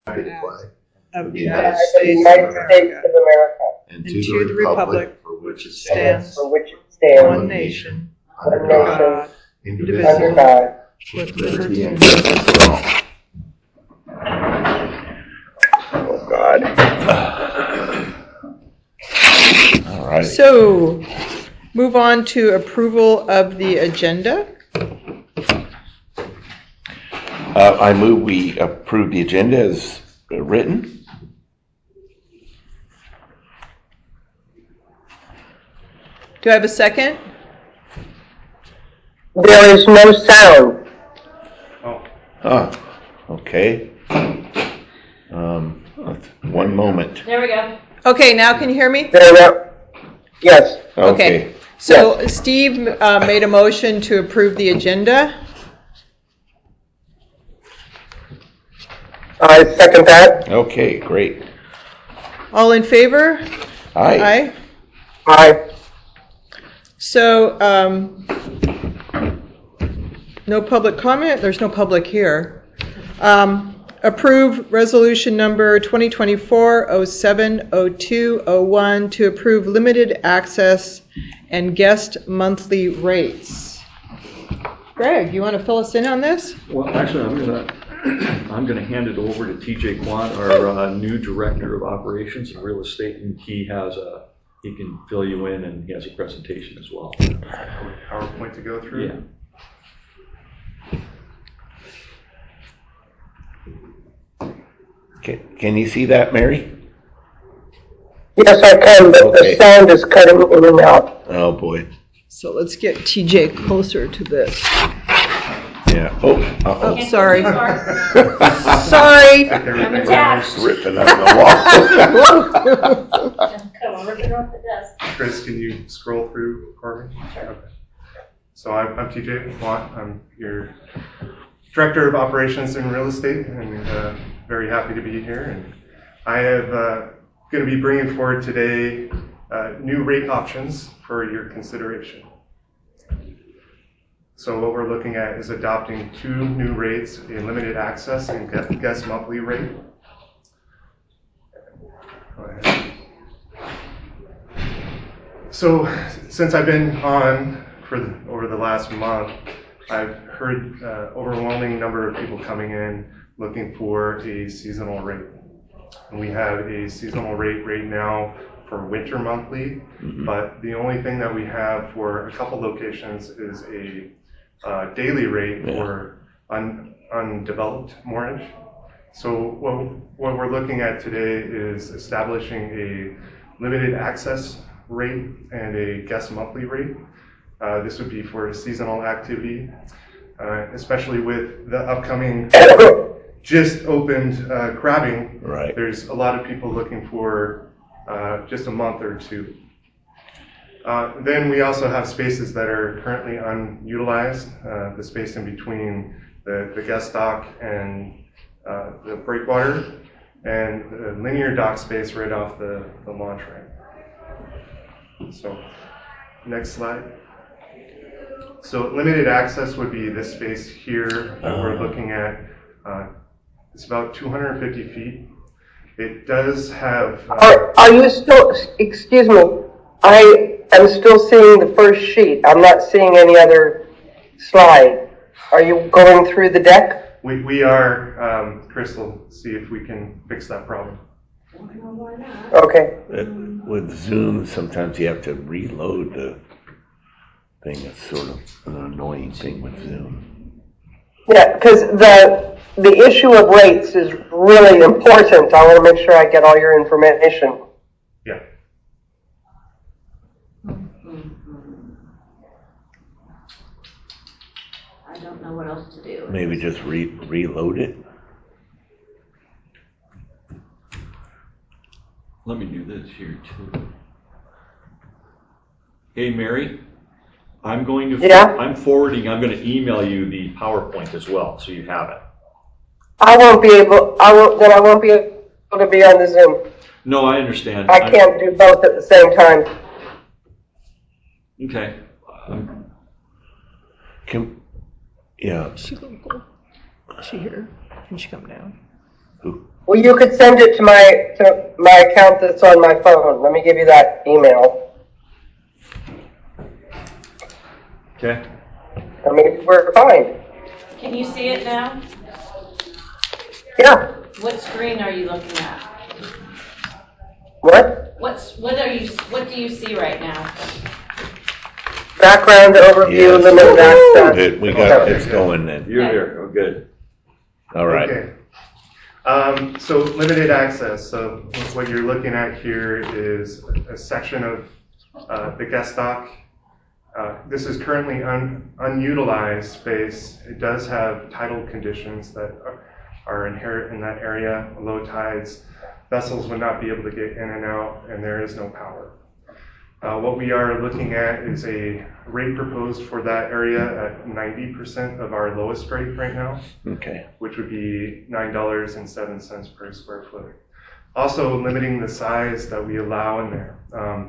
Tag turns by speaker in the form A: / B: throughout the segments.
A: of the United States of America and to the republic for which it stands, one nation, under God, indivisible, with liberty and justice for all.
B: Oh, God.
A: All right. So, move on to approval of the agenda.
B: I move we approve the agenda as written.
A: Do I have a second?
C: There is no sound.
B: Oh, okay. One moment.
D: There we go.
A: Okay, now can you hear me?
C: There we go. Yes.
B: Okay.
A: So yes. Steve made a motion to approve the agenda.
C: I second that.
B: Okay, great.
A: All in favor?
B: Aye.
A: Aye.
C: Aye.
A: So, no public comment. There's no public here. Approve resolution number 2024-07-02-01 to approve limited access and guest monthly rates. Greg, you want to fill us in on this?
E: Well, actually, I'm gonna hand it over to TJ Quant, our new director of operations and real estate, and he can fill you in, and he has a presentation as well.
F: PowerPoint to go through.
E: Yeah.
B: Can you see that, Mary?
C: Yes, I can, but
B: okay.
C: The sound is cutting in and out.
B: Oh, boy.
A: So let's get TJ closer to this.
B: Yeah. Oh,
A: sorry. Sorry.
D: I'm attached.
B: Ripping out the wall.
D: Come on, ripping off the desk.
F: Chris, can you scroll through for me? Sure. Okay. So I'm TJ Quant. I'm your Director of Operations and Real Estate, and very happy to be here. And I have going to be bringing forward today new rate options for your consideration. So what we're looking at is adopting two new rates, a limited access and guest monthly rate. Go ahead. So since I've been on over the last month, I've heard overwhelming number of people coming in looking for a seasonal rate. And we have a seasonal rate right now for winter monthly, but the only thing that we have for a couple locations is a daily rate for undeveloped moorage. So what we're looking at today is establishing a limited access rate and a guest monthly rate. This would be for seasonal activity, especially with the upcoming just opened crabbing.
B: Right.
F: There's a lot of people looking for just a month or two. Then we also have spaces that are currently unutilized, the space in between the guest dock and the breakwater, and the linear dock space right off the launch ramp. So, next slide. So limited access would be this space here that we're looking at. It's about 250 feet. It does have...
C: Are you still, excuse me, I am still seeing the first sheet. I'm not seeing any other slide. Are you going through the deck?
F: We are. Chris will see if we can fix that problem.
C: Okay.
B: With Zoom, sometimes you have to reload the thing. That's sort of an annoying thing with Zoom.
C: Yeah, because the issue of rates is really important. I want to make sure I get all your information.
F: Yeah.
D: I don't know what else to do.
B: Maybe just reload it.
E: Let me do this here too. Hey, Mary, I'm going to.
C: Yeah.
E: I'm forwarding. I'm going to email you the PowerPoint as well, so you have it.
C: I won't be able to be on the Zoom.
E: No, I understand.
C: I can't do both at the same time.
E: Okay.
A: She's local. Is she here? Can she come down?
B: Who?
C: Well, you could send it to my account that's on my phone. Let me give you that email.
E: Okay.
C: I mean, we're fine.
D: Can you see it now?
C: Yeah.
D: What screen are you looking at?
C: What?
D: What do you see right now?
C: Background overview,
B: Yes.
C: limited access.
B: We got it's going then.
E: You're here. Oh, good.
B: All right.
F: Okay. So limited access. So what you're looking at here is a section of the guest dock. This is currently unutilized space. It does have tidal conditions that are inherent in that area. Low tides, vessels would not be able to get in and out, and there is no power. What we are looking at is a rate proposed for that area at 90% of our lowest rate right now.
B: Okay.
F: Which would be $9.07 per square foot. Also limiting the size that we allow in there.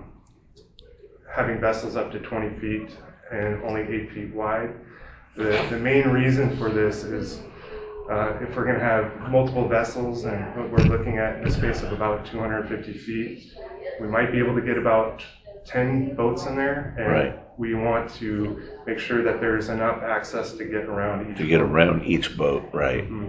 F: Having vessels up to 20 feet and only 8 feet wide. The main reason for this is if we're going to have multiple vessels, and we're looking at a space of about 250 feet, we might be able to get about 10 boats in there, and
B: right.
F: We want to make sure that there's enough access to get around each boat.
B: To get around each boat, right.
F: Mm-hmm.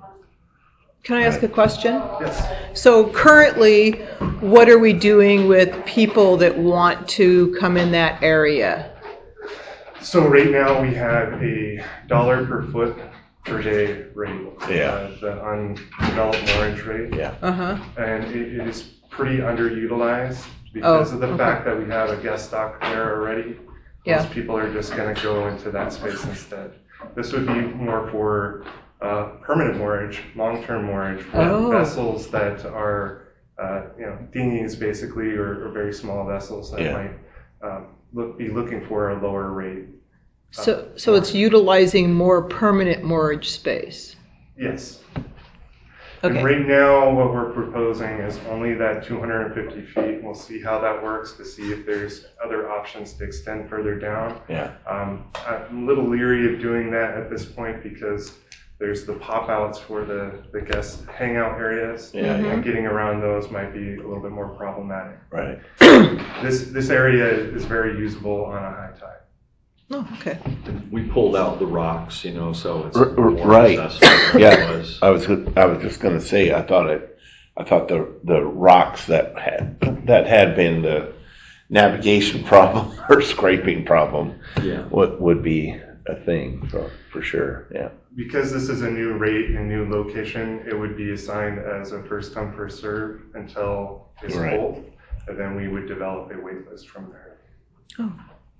A: Can I ask a question?
F: Yes.
A: So currently, what are we doing with people that want to come in that area?
F: So right now we have a $1 per foot per day rate.
B: Yeah.
F: The undeveloped moorage rate.
B: Yeah.
A: Uh-huh.
F: And it is pretty underutilized because of the fact that we have a guest dock there already.
A: Yeah.
F: Most people are just going to go into that space instead. This would be more for permanent moorage, long-term moorage, vessels that are, dinghies basically, or very small vessels that might be looking for a lower rate.
A: So it's utilizing more permanent moorage space.
F: Yes.
A: Okay.
F: And right now, what we're proposing is only that 250 feet. We'll see how that works to see if there's other options to extend further down.
B: Yeah.
F: I'm a little leery of doing that at this point because there's the pop-outs for the guest hangout areas.
B: Yeah,
F: and getting around those might be a little bit more problematic.
B: Right.
F: This area is very usable on a high tide.
A: Oh, okay.
E: We pulled out the rocks, so it's
B: right.
E: accessible.
B: Yeah. I was just going to say I thought the rocks that had been the navigation problem or scraping problem would be a thing for sure. Yeah.
F: Because this is a new rate and new location, it would be assigned as a first come first serve until it's full, and then we would develop a wait list from there.
A: Oh.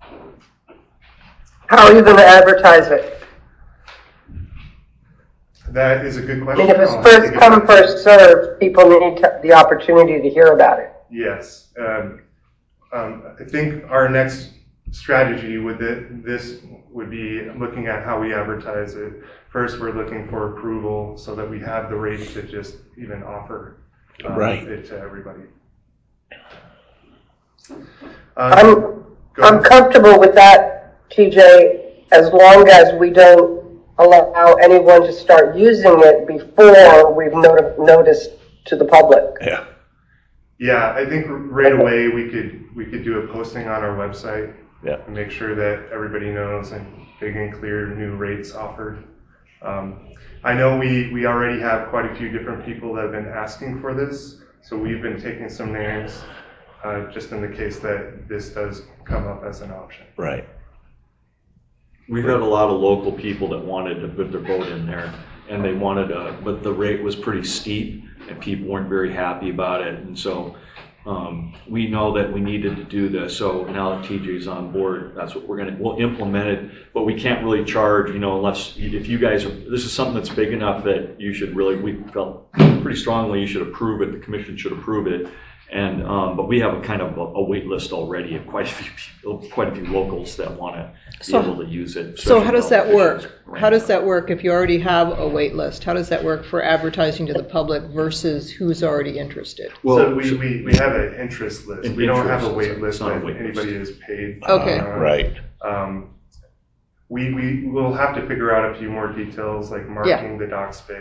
C: How are you going to advertise it?
F: That is a good question.
C: I mean, if it's first come, first serve, people need the opportunity to hear about it.
F: Yes. I think our next strategy with this would be looking at how we advertise it. First, we're looking for approval so that we have the rate to just even offer it to everybody.
C: I'm comfortable with that, TJ, as long as we don't allow anyone to start using it before we've noticed to the public.
B: Yeah.
F: Yeah, I think right away we could do a posting on our website and make sure that everybody knows and big and clear new rates offered. I know we already have quite a few different people that have been asking for this, so we've been taking some names just in the case that this does come up as an option.
B: Right.
E: We've had a lot of local people that wanted to put their boat in there, and they wanted but the rate was pretty steep, and people weren't very happy about it, and so we know that we needed to do this. So now that TJ's on board, that's what we'll implement it, but we can't really charge, unless if you guys this is something that's big enough that you should we felt pretty strongly you should approve it, the commission should approve it. And but we have a kind of a wait list already of quite a few people, quite a few locals that want to be able to use it.
A: So how does that work? How does that work if you already have a wait list? How does that work for advertising to the public versus who's already interested?
F: Well, so we have an interest list. We don't have a wait list that anybody is paid.
A: Okay.
B: Right.
F: We will have to figure out a few more details like marking the dock space.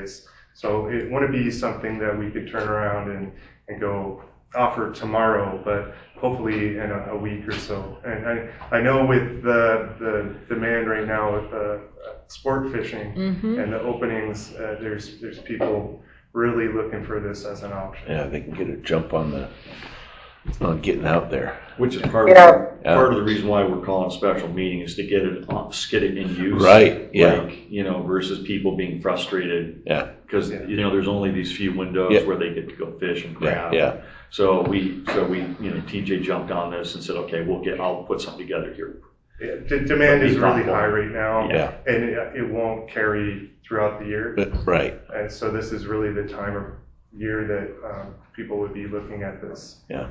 F: So it wouldn't be something that we could turn around and go offer tomorrow, but hopefully in a week or so. And I know with the demand right now with sport fishing and the openings, there's people really looking for this as an option.
B: Yeah, they can get a jump on getting out there.
E: Which is part of the reason why we're calling a special meeting, is to get it in use.
B: Right, yeah.
E: Like, versus people being frustrated.
B: Yeah.
E: Because, there's only these few windows where they get to go fish and crab.
B: Yeah.
E: So we, TJ jumped on this and said, okay, I'll put something together here.
F: Yeah, demand is really high right now.
B: Yeah.
F: And it won't carry throughout the year.
B: Right.
F: And so this is really the time of year that people would be looking at this.
B: Yeah.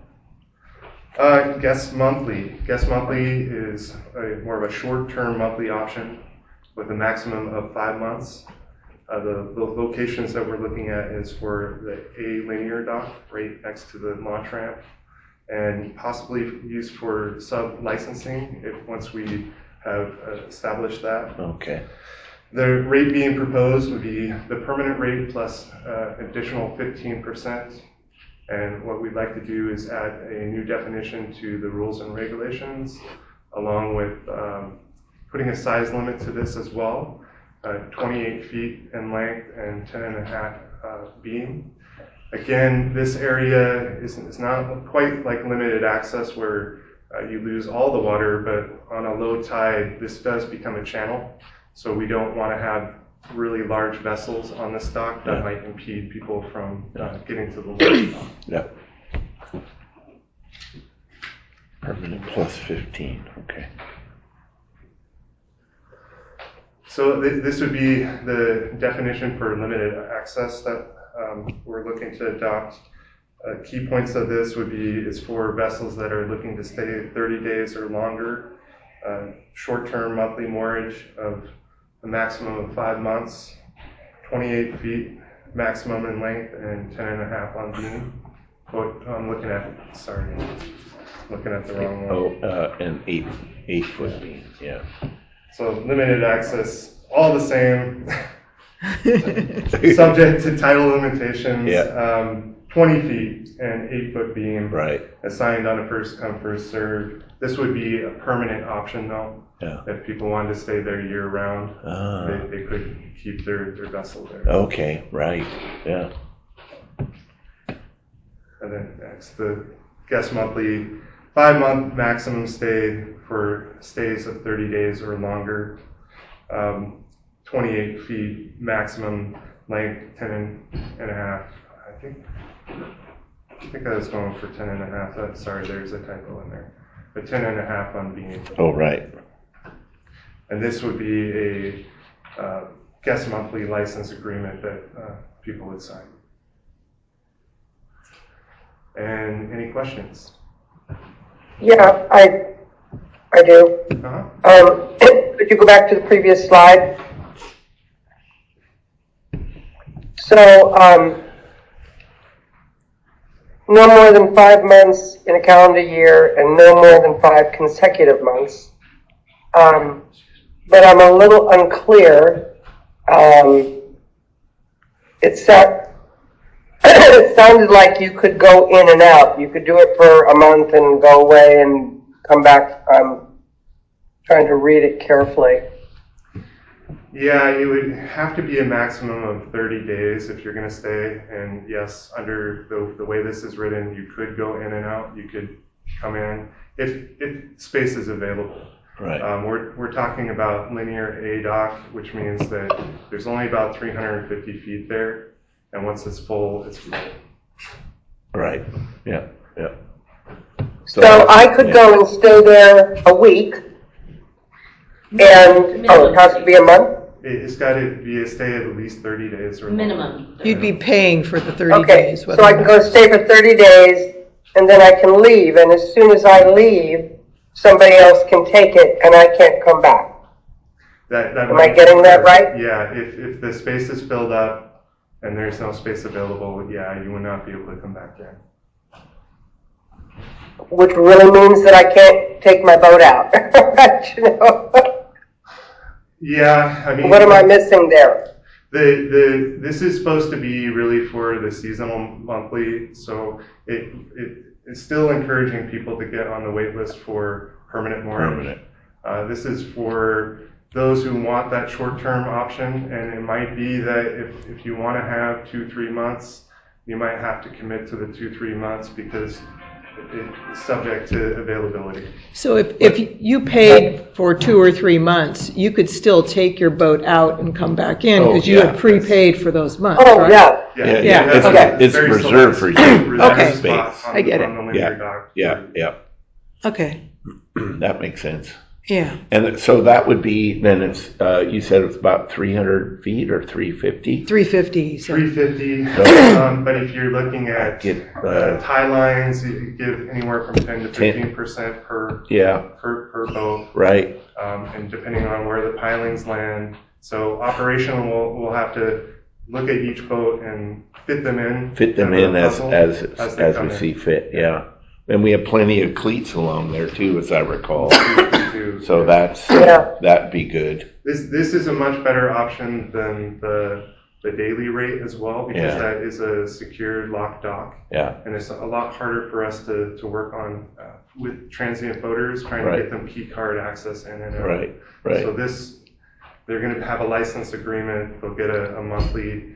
F: Guest monthly. Guest monthly is more of a short-term monthly option with a maximum of 5 months. The locations that we're looking at is for the A linear dock right next to the launch ramp, and possibly used for sub-licensing once we have established that.
B: Okay.
F: The rate being proposed would be the permanent rate plus additional 15%. And what we'd like to do is add a new definition to the rules and regulations, along with putting a size limit to this as well, 28 feet in length and 10.5 beam. Again, this area is not quite like limited access where you lose all the water, but on a low tide, this does become a channel. So we don't want to have really large vessels on this dock that might impede people from getting to the large dock.
B: Yeah. Permanent plus 15. Okay.
F: So this would be the definition for limited access that we're looking to adopt. Key points of this is for vessels that are looking to stay 30 days or longer, short-term monthly moorage of a maximum of 5 months, 28 feet maximum in length, and 10.5 on beam. I'm looking at the wrong one.
B: And 8 foot beam. Yeah.
F: So limited access, all the same, subject to title limitations. 20 feet and 8 foot beam.
B: Right.
F: Assigned on a first come first serve. This would be a permanent option though.
B: Yeah.
F: If people wanted to stay there year round, they could keep their vessel there.
B: Okay. Right. Yeah.
F: And then next, the guest monthly 5-month maximum stay for stays of 30 days or longer. 28 feet maximum length, 10.5. I think I was going for 10.5. Sorry, there's a typo in there. But 10.5 on beam.
B: Oh, right.
F: And this would be a guest monthly license agreement that people would sign. And any questions?
C: Yeah, I do. Could you go back to the previous slide? So, no more than 5 months in a calendar year and no more than 5 consecutive months. But I'm a little unclear. It sounded like you could go in and out. You could do it for a month and go away and come back. I'm trying to read it carefully.
F: Yeah, it would have to be a maximum of 30 days if you're going to stay. And yes, under the way this is written, you could go in and out. You could come in if space is available.
B: Right.
F: We're talking about linear A dock, which means that there's only about 350 feet there. And once it's full, it's full.
B: Right. Yeah.
C: So I could go and stay there a week. And, it has to be a month?
F: It's got to be a stay of at least 30 days or
A: minimum. You'd be paying for the 30
C: Okay,
A: days.
C: so I can go stay for 30 days, and then I can leave, and as soon as I leave, somebody else can take it, and I can't come back. Am I getting that right?
F: Yeah, if the space is filled up and there's no space available, yeah, you would not be able to come back in.
C: Which really means that I can't take my boat out.
F: Yeah, I mean.
C: What am I missing there?
F: This is supposed to be really for the seasonal monthly, so it's still encouraging people to get on the wait list for permanent moorage. This is for those who want that short-term option, and it might be that if you want to have 2-3 months, you might have to commit to the 2-3 months because it's subject to availability.
A: So if you paid for 2 or 3 months, you could still take your boat out and come back in because you had prepaid for those months,
C: Oh,
A: right?
C: yeah.
B: It's reserved for you.
A: Okay.
B: Space.
A: I get it.
F: On the winter dock.
B: Yeah.
A: Okay.
B: That makes sense.
A: Yeah.
B: And so that would be, then it's, you said it's about 300 feet or 350?
A: 350. So.
F: 350, but if you're looking at tie lines, you give anywhere from 10 to 15% per boat.
B: Right.
F: And depending on where the pilings land. So operational, we'll have to look at each boat and fit them in. As
B: we see fit, yeah. And we have plenty of cleats along there too, as I recall. So that'd be good.
F: This is a much better option than the daily rate as well, because that is a secured locked dock. Yeah. And it's a lot harder for us to work on with transient boaters, trying to get them key card access in and out.
B: Right.
F: So they're going to have a license agreement. They'll get a monthly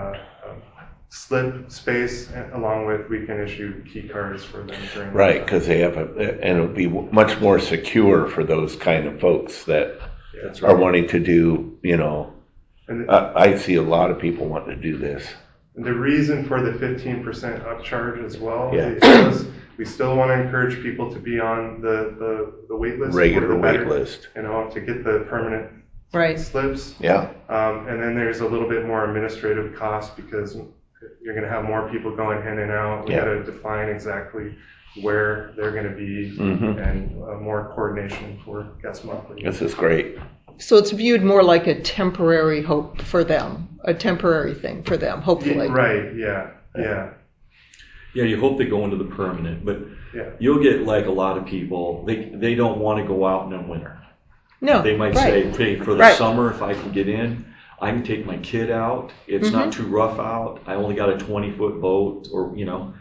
F: slip space, along with we can issue key cards for them during
B: because they have and it'll be much more secure for those kind of folks that are wanting to do, I see a lot of people wanting to do this.
F: And the reason for the 15% upcharge as well is we still want to encourage people to be on the wait list.
B: Regular wait list.
F: To get the permanent slips.
B: Yeah.
F: And then there's a little bit more administrative cost because you're going to have more people going in and out. We got to define exactly where they're going to be and more coordination for guest monthly.
B: This is great.
A: So it's viewed more like a temporary hope for them, a temporary thing for them, hopefully.
F: Right, yeah.
E: Yeah, you hope they go into the permanent, but you'll get like a lot of people, they don't want to go out in the winter.
A: No,
E: they might say, hey, for the summer, if I can get in, I can take my kid out. It's not too rough out. I only got a 20-foot boat, or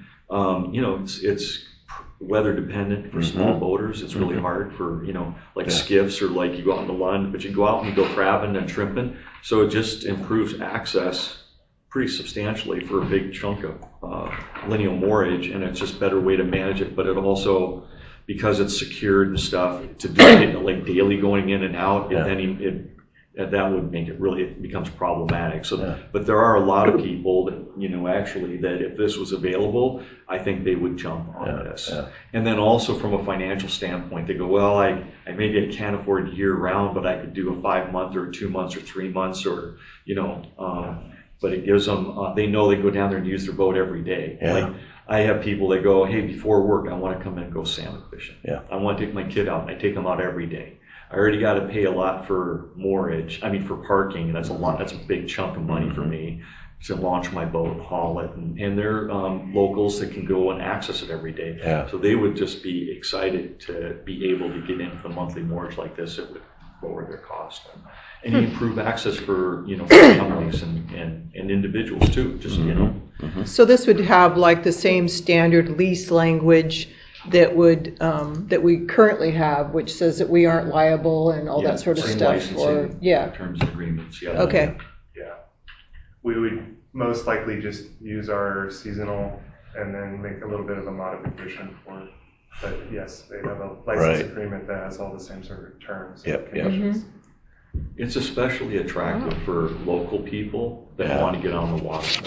E: it's weather dependent for small boaters. It's really hard for skiffs, or like you go out in the Lund, but you go out and you go crabbing and shrimping. So it just improves access pretty substantially for a big chunk of lineal moorage, and it's just a better way to manage it. But it also, because it's secured and stuff, to do it like daily going in and out, that would make it becomes problematic. So, but there are a lot of people that, actually, that if this was available, I think they would jump on this. Yeah. And then also from a financial standpoint, they go, well, I maybe I can't afford year round, but I could do a 5 month or 2 months or 3 months, or, but it gives them, they know they go down there and use their boat every day. Yeah. Like, I have people that go, hey, before work, I want to come in and go salmon fishing. Yeah. I want to take my kid out, and I take them out every day. I already got to pay a lot for moorage. I mean, for parking, and that's a lot. That's a big chunk of money for me to launch my boat, haul it, and they're locals that can go and access it every day. Yeah. So they would just be excited to be able to get into the monthly moorage like this. It would lower their cost and improve access for families and individuals too. Just
A: So this would have like the same standard lease language that would that we currently have, which says that we aren't liable and all that sort of stuff.
E: Terms and agreements. Yeah.
A: Okay.
F: Yeah, we would most likely just use our seasonal and then make a little bit of a modification for it. But yes, they have a license agreement that has all the same sort of terms.
B: Yep.
E: It's especially attractive for local people that want to get on the water.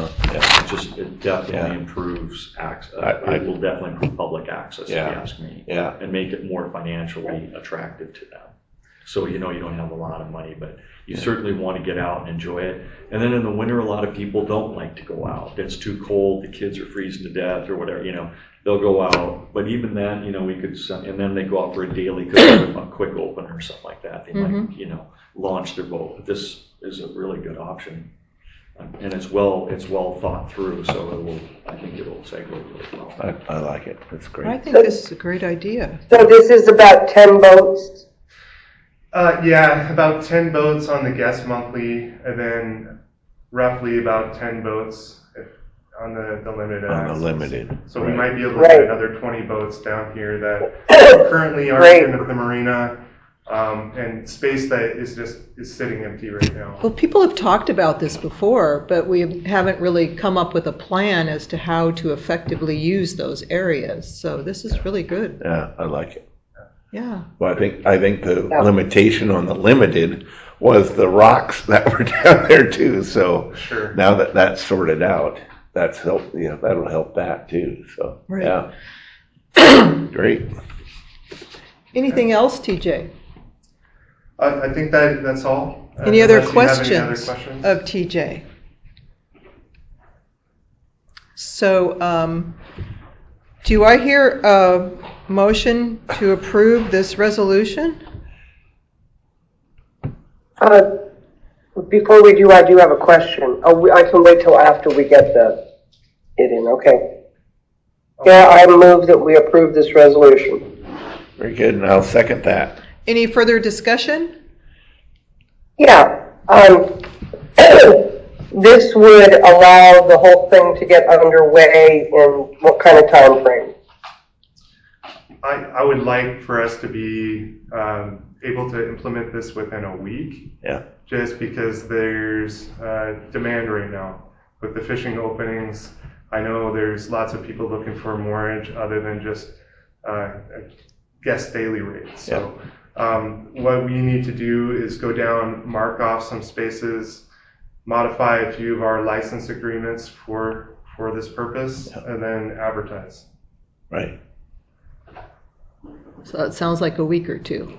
E: It definitely improves access. It will definitely improve public access, if you ask me, and make it more financially attractive to them. So you don't have a lot of money, but you certainly want to get out and enjoy it. And then in the winter, a lot of people don't like to go out. It's too cold. The kids are freezing to death or whatever. They'll go out, but even then, we could send, and then they go out for a daily, a quick open or something like that. They might, launch their boat. But this is a really good option, and it's well thought through. So I think it will segue really well.
B: I like it. It's great.
A: I think this is a great idea.
C: So this is about 10 boats.
F: Yeah, about 10 boats on the guest monthly, and then roughly about 10 boats on the limited
B: On
F: access.
B: the limited.
F: So we
B: right.
F: might be able to get another 20 boats down here that currently aren't in the marina, and space that is sitting empty right now.
A: Well, people have talked about this before, but we haven't really come up with a plan as to how to effectively use those areas. So this is really good.
B: Yeah, I like it.
A: Yeah.
B: Well, I think the limitation on the limited was the rocks that were down there too. So
F: Sure.
B: Now that that's sorted out, that's help. Yeah, that'll help that too. So
A: Right.
B: Yeah, great.
A: Anything else, TJ?
F: I think that's all.
A: Any other
F: Unless you have any other
A: questions
F: questions
A: of TJ? So, do I hear a motion to approve this resolution?
C: Before we do, I do have a question. I can wait till after we get it in, okay? Yeah, I move that we approve this resolution.
B: Very good, and I'll second that.
A: Any further discussion?
C: Yeah, this would allow the whole thing to get underway in what kind of time frame?
F: I would like for us to be able to implement this within a week.
B: Yeah.
F: Just because there's demand right now with the fishing openings. I know there's lots of people looking for moorage other than just guest daily rates. So what we need to do is go down, mark off some spaces, modify a few of our license agreements for this purpose, and then advertise.
B: Right.
A: So that sounds like a week or two.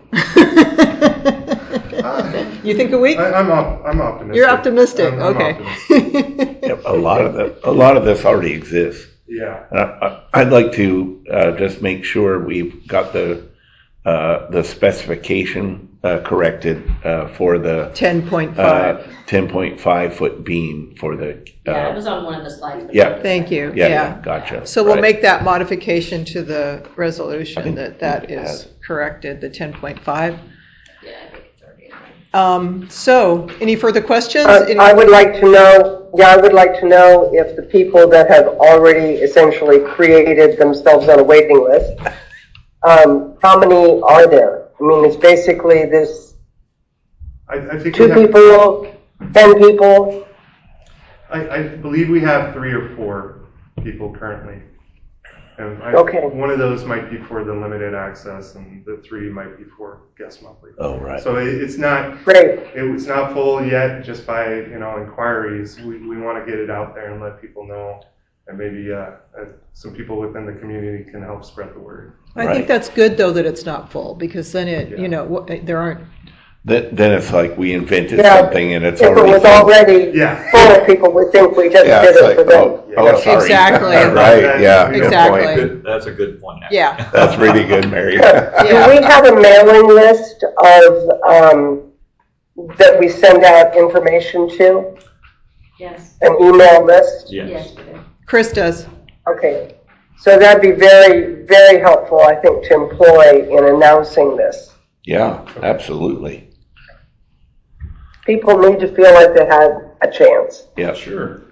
A: You think a week?
F: I'm optimistic.
A: You're optimistic.
F: I'm
A: okay.
F: optimistic.
B: Yep, a lot of this already exists.
F: Yeah.
B: I'd like to just make sure we've got the specification corrected for the
A: 10.5.
B: 10.5 foot beam for the.
D: Yeah, it was on one of the slides.
B: Yeah.
A: Thank you.
B: Yeah, gotcha.
A: So we'll
B: Right.
A: make that modification to the resolution
B: think
A: that
B: it
A: is
B: has.
A: corrected, the 10.5.
D: Yeah, I think it's already.
A: So any further questions?
C: I would like to know, if the people that have already essentially created themselves on a waiting list, how many are there? I mean, it's basically this
F: I think
C: 2 people, 10 people.
F: I believe we have 3 or 4 people currently. And
C: Okay.
F: One of those might be for the limited access, and the 3 might be for guest monthly.
B: Oh, right.
F: So it's not
C: Great.
F: It's not full yet, just by inquiries. We want to get it out there and let people know, and maybe some people within the community can help spread the word.
A: I think that's good though that it's not full, because then there aren't.
B: Then it's like we invented something and it's
C: if
B: already.
C: If it was already full, people would think we just did it for them.
B: Sorry.
A: Exactly.
B: Right. Yeah. good
A: Exactly.
B: point.
E: That's a good point. Actually.
A: Yeah.
B: That's really good, Mary.
C: Do we have a mailing list of that we send out information to?
D: Yes.
C: An email list?
D: Yes, we do.
A: Chris does.
C: Okay. So that'd be very, very helpful, I think, to employ in announcing this.
B: Yeah, absolutely.
C: People need to feel like they had a chance.
B: Yeah,
E: Sure.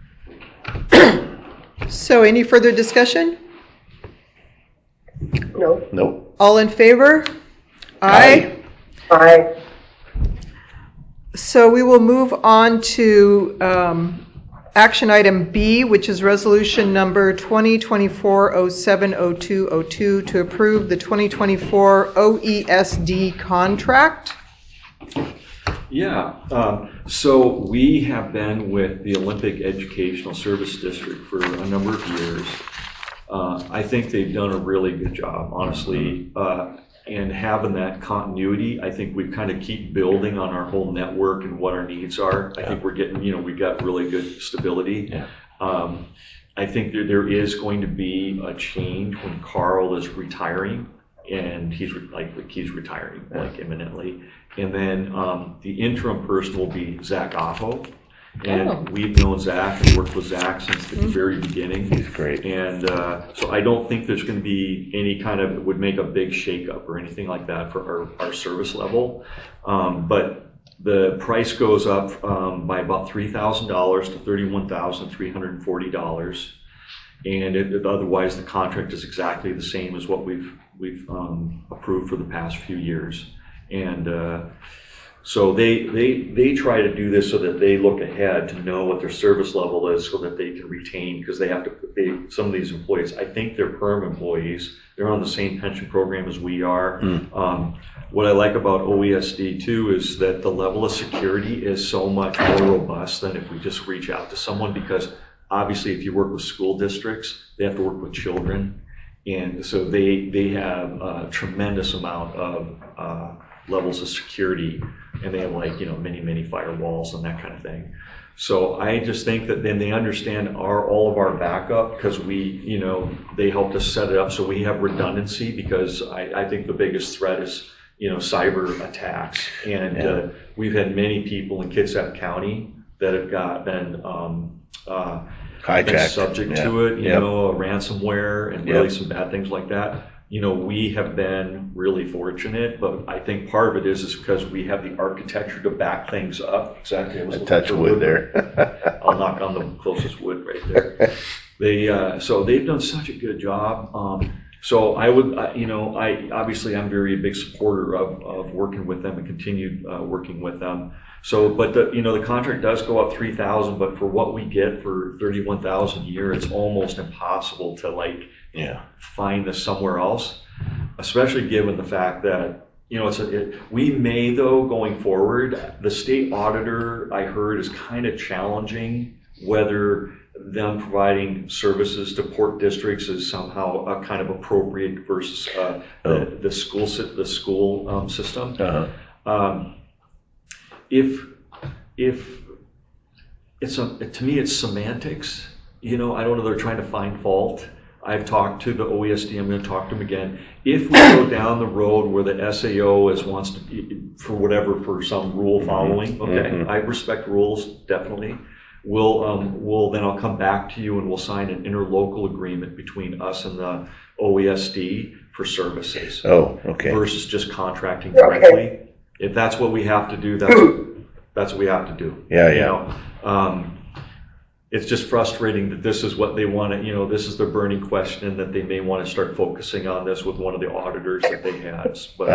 A: So any further discussion?
C: No?
B: Nope.
A: All in favor?
B: Aye.
C: Aye.
A: So we will move on to action item B, which is resolution number 2024-07-0202 to approve the 2024 OESD contract.
E: Yeah, so we have been with the Olympic Educational Service District for a number of years. I think they've done a really good job, honestly, and having that continuity. I think we kind of keep building on our whole network and what our needs are. I think we're getting, we got really good stability.
B: Yeah.
E: I think there is going to be a change when Carl is retiring, and he's retiring like imminently. And then the interim person will be Zach Otto. And we've known Zach and worked with Zach since the very beginning.
B: He's great.
E: And so I don't think there's going to be any kind of, would make a big shakeup or anything like that for our service level. But the price goes up by about $3,000 to $31,340. And otherwise, the contract is exactly the same as what we've approved for the past few years. And so they try to do this so that they look ahead to know what their service level is, so that they can retain, because they have to. Some of these employees, I think they're perm employees. They're on the same pension program as we are. What I like about OESD too is that the level of security is so much more robust than if we just reach out to someone, because obviously, if you work with school districts, they have to work with children, and so they have a tremendous amount of levels of security, and they have many firewalls and that kind of thing. So I just think that then they understand all of our backup, because they helped us set it up so we have redundancy, because I think the biggest threat is cyber attacks, and we've had many people in Kitsap County that have been subject to it, ransomware and really some bad things like that. We have been really fortunate, but I think part of it is because we have the architecture to back things up. Exactly.
B: I touch wood there.
E: I'll knock on the closest wood right there. So they've done such a good job. So I would, I'm very big supporter of working with them and continued working with them. So, but the contract does go up $3,000, but for what we get for $31,000 a year, it's almost impossible to find this somewhere else, especially given the fact that we may, though, going forward, the state auditor, I heard, is kind of challenging whether them providing services to port districts is somehow a kind of appropriate versus the school system. If it's to me, it's semantics. I don't know, they're trying to find fault. I've talked to the OESD. I'm going to talk to them again. If we go down the road where the SAO wants to, for some rule following, I respect rules, definitely. Then I'll come back to you and we'll sign an interlocal agreement between us and the OESD for services.
B: Oh, okay.
E: Versus just contracting directly. If that's what we have to do, that's what we have to do. It's just frustrating that this is what they want to, this is their burning question, that they may want to start focusing on this with one of the auditors that they had. But,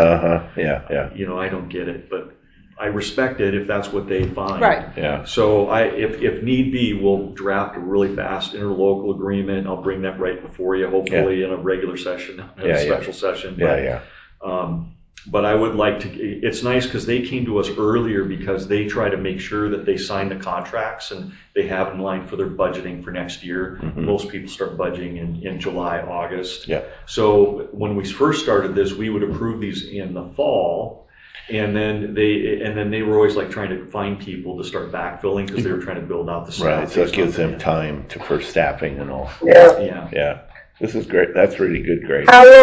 E: I don't get it, but I respect it if that's what they find.
A: Right.
B: Yeah.
E: So if need be, we'll draft a really fast interlocal agreement. I'll bring that right before you, hopefully in a regular session, a special session. But, but I would like to, it's nice because they came to us earlier because they try to make sure that they sign the contracts and they have in line for their budgeting for next year. Most people start budgeting in July, August.
B: Yeah.
E: So when we first started this, we would approve these in the fall. And then they were always trying to find people to start backfilling because they were trying to build out the staff.
B: Right, so it gives them time for staffing and all.
C: Yeah.
B: This is great. That's really good, Greg.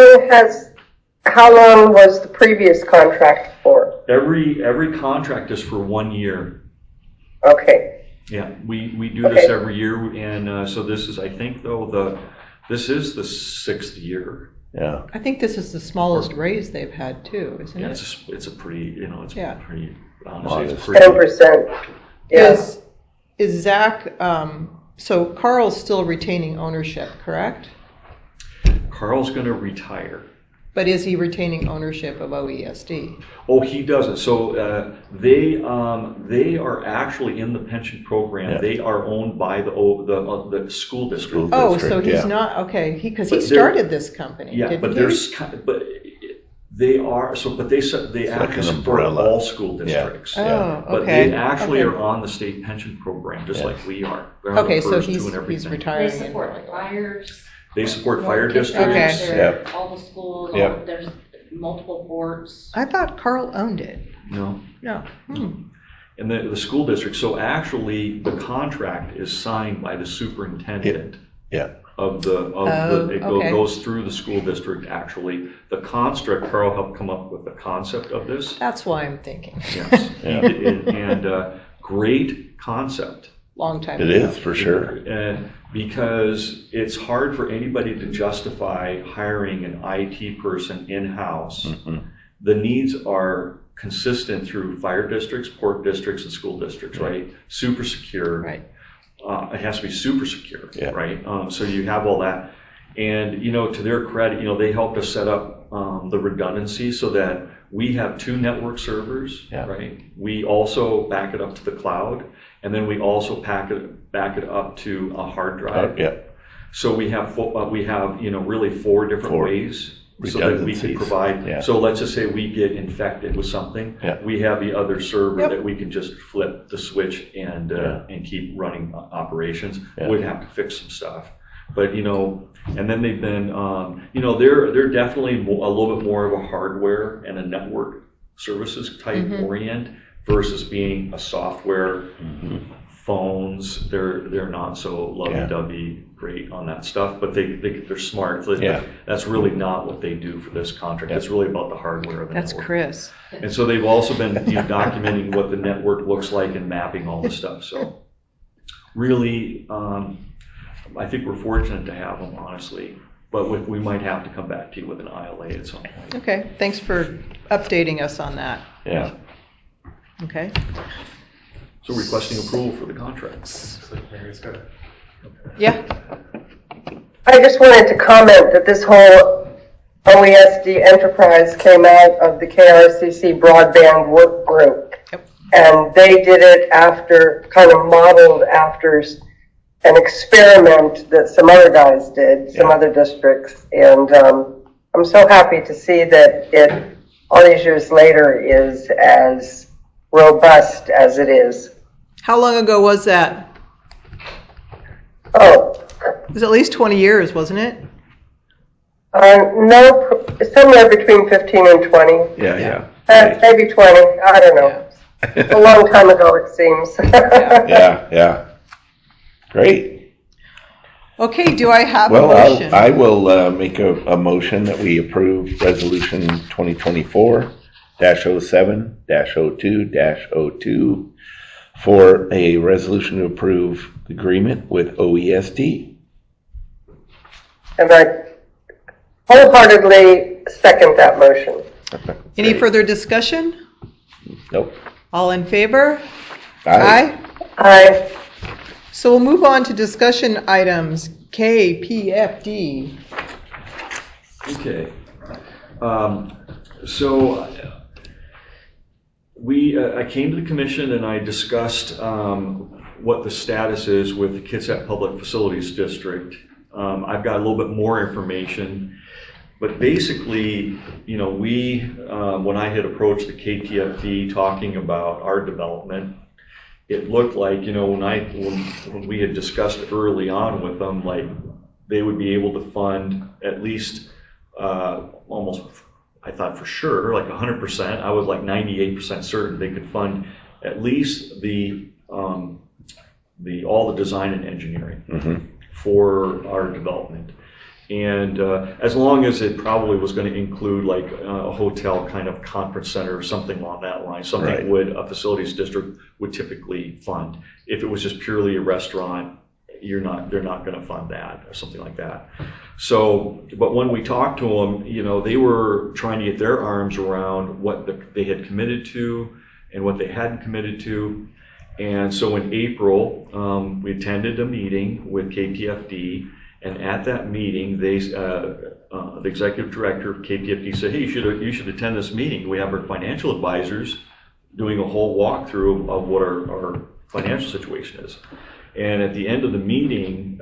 C: How long was the previous contract for?
E: Every contract is for 1 year.
C: Okay.
E: Yeah, we do this every year, and so this is, I think, this is the 6th year.
B: Yeah.
A: I think this is the smallest raise they've had too, isn't it?
E: It's a pretty, pretty,
B: honestly,
E: it's pretty.
C: 10%.
A: Is Zach, so Carl's still retaining ownership, correct?
E: Carl's going to retire.
A: But is he retaining ownership of OESD?
E: Oh, he doesn't. So they are actually in the pension program. Yeah. They are owned by the school district.
A: Oh, so he's not because he started this company.
E: Yeah,
A: didn't
E: but
A: he?
E: they are but they actually support all school districts.
A: Yeah. Oh,
E: but they actually are on the state pension program just like we are.
A: Okay, so he's retiring.
D: They support fires.
E: They support fire districts.
A: Okay.
D: All the schools. There's multiple ports.
A: I thought Carl owned it.
E: No.
A: And
E: the school district. So actually, the contract is signed by the superintendent. It goes through the school district. Actually, the construct. Carl helped come up with the concept of this.
A: That's why I'm thinking.
E: Yes, he did, and great concept.
A: Long time
B: It
A: ago.
B: is, for sure.
E: And because it's hard for anybody to justify hiring an IT person in-house.
B: Mm-hmm.
E: The needs are consistent through fire districts, port districts, and school districts, right? Super secure.
A: Right.
E: It has to be super secure,
B: Yeah.
E: right? So you have all that. And, to their credit, they helped us set up the redundancy so that we have 2 network servers, right? We also back it up to the cloud, and then we also back it up to a hard drive. So we have really 4 different ways so that we can provide.
B: Yeah.
E: So let's just say we get infected with something.
B: Yeah.
E: We have the other server that we can just flip the switch and keep running operations.
B: Yeah.
E: We'd have to fix some stuff. But, and then they've been, they're definitely a little bit more of a hardware and a network services type orient versus being a software. Phones, they're not so lovey-dovey great on that stuff, but they're smart. That's really not what they do for this contract. It's really about the hardware of the
A: That's
E: network.
A: Chris.
E: And so they've also been documenting what the network looks like and mapping all the stuff. So really, I think we're fortunate to have them, honestly. But we might have to come back to you with an ILA at some point.
A: Okay, thanks for updating us on that.
B: Yeah.
A: Okay.
E: So requesting approval for the contracts.
A: Yeah.
C: I just wanted to comment that this whole OESD enterprise came out of the KRCC broadband work group.
A: Yep.
C: And they did it kind of modeled after an experiment that some other guys did, some other districts. And I'm so happy to see that it, all these years later, is as robust as it is.
A: How long ago was that?
C: Oh.
A: It was at least 20 years, wasn't it?
C: No, somewhere between 15 and 20.
B: Yeah.
C: Maybe 20, I don't know. It's a long time ago, it seems.
B: Yeah. Great.
A: Okay, do I have a motion?
B: I will make a motion that we approve Resolution 2024-07-02-02 for a resolution to approve the agreement with OESD.
C: And I wholeheartedly second that motion.
A: Any further discussion?
B: Nope.
A: All in favor?
B: Aye.
C: Aye.
A: So we'll move on to discussion items. KPFD.
E: Okay. So I came to the commission and I discussed what the status is with the Kitsap Public Facilities District. I've got a little bit more information, but basically, when I had approached the KPFD talking about our development, it looked like, when we had discussed early on with them, like they would be able to fund at least almost, I thought for sure, like 100%. I was like 98% certain they could fund at least all the design and engineering for our development. And as long as it probably was going to include like a hotel kind of conference center or something along that line, something a facilities district would typically fund. If it was just purely a restaurant, they're not going to fund that or something like that. So, but when we talked to them, they were trying to get their arms around what they had committed to and what they hadn't committed to. And so in April, we attended a meeting with KPFD. And at that meeting, the executive director of KPFD said, "Hey, you should attend this meeting. We have our financial advisors doing a whole walkthrough of what our financial situation is." And at the end of the meeting,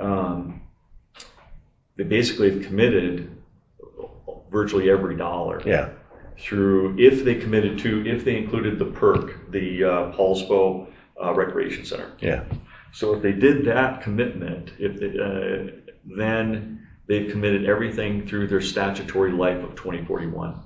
E: they basically have committed virtually every dollar.
B: Yeah.
E: If they included the PERC, the Paulsbo Recreation Center.
B: Yeah.
E: So if they did that commitment, then they've committed everything through their statutory life of 2041.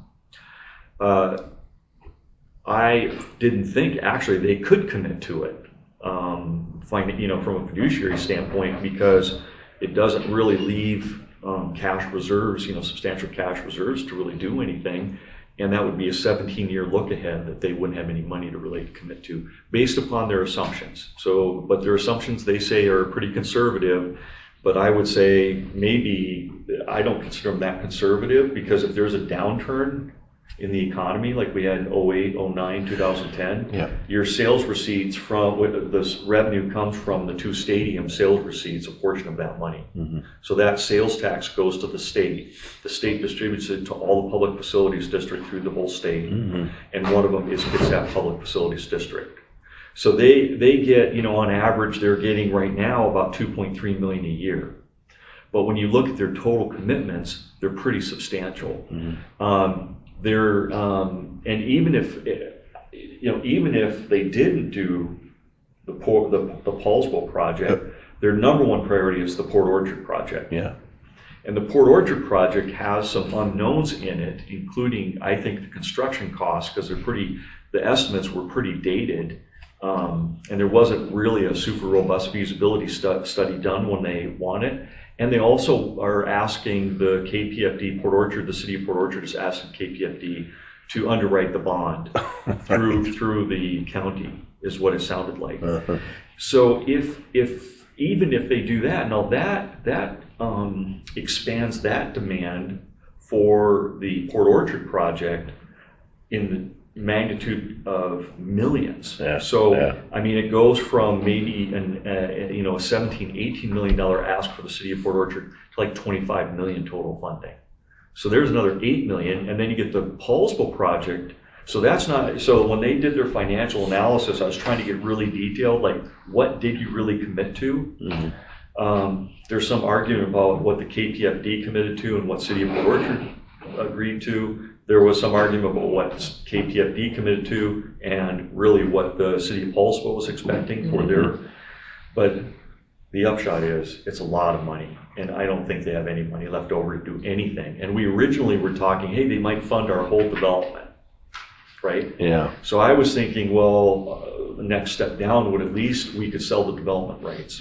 E: I didn't think actually they could commit to it, from a fiduciary standpoint, because it doesn't really leave cash reserves, substantial cash reserves to really do anything. And that would be a 17-year look ahead that they wouldn't have any money to really commit to based upon their assumptions. So, but their assumptions, they say, are pretty conservative. But I would say maybe I don't consider them that conservative, because if there's a downturn in the economy like we had in 08, 09, 2010, your sales receipts from this revenue comes from the two stadium sales receipts, a portion of that money. So that sales tax goes to the state. The state distributes it to all the public facilities district through the whole state, and one of them is Kitsap Public Facilities District. So they get, on average, they're getting right now about $2.3 million a year. But when you look at their total commitments, they're pretty substantial. And even if they didn't do the Paulsville project, their number one priority is the Port Orchard project. And the Port Orchard project has some unknowns in it, including, I think, the construction costs, because the estimates were pretty dated. And there wasn't really a super robust feasibility study done when they won it. And they also are asking the KPFD, Port Orchard, the city of Port Orchard is asking KPFD to underwrite the bond through the county, is what it sounded like. So even if they do that, now that expands that demand for the Port Orchard project in the magnitude of millions. I mean, it goes from maybe a $17-18 million ask for the city of Port Orchard to like $25 million total funding. So there's another $8 million, and then you get the Paulsville project. So that's not, so when they did their financial analysis, I was trying to get really detailed, like what did you really commit to? There's some argument about what the KPFD committed to and what city of Port Orchard agreed to. There was some argument about what KPFD committed to and really what the city of Paulsville was expecting for their, but the upshot is it's a lot of money, and I don't think they have any money left over to do anything. And we originally were talking, hey, they might fund our whole development, right? So I was thinking, well, the next step down would at least we could sell the development rights.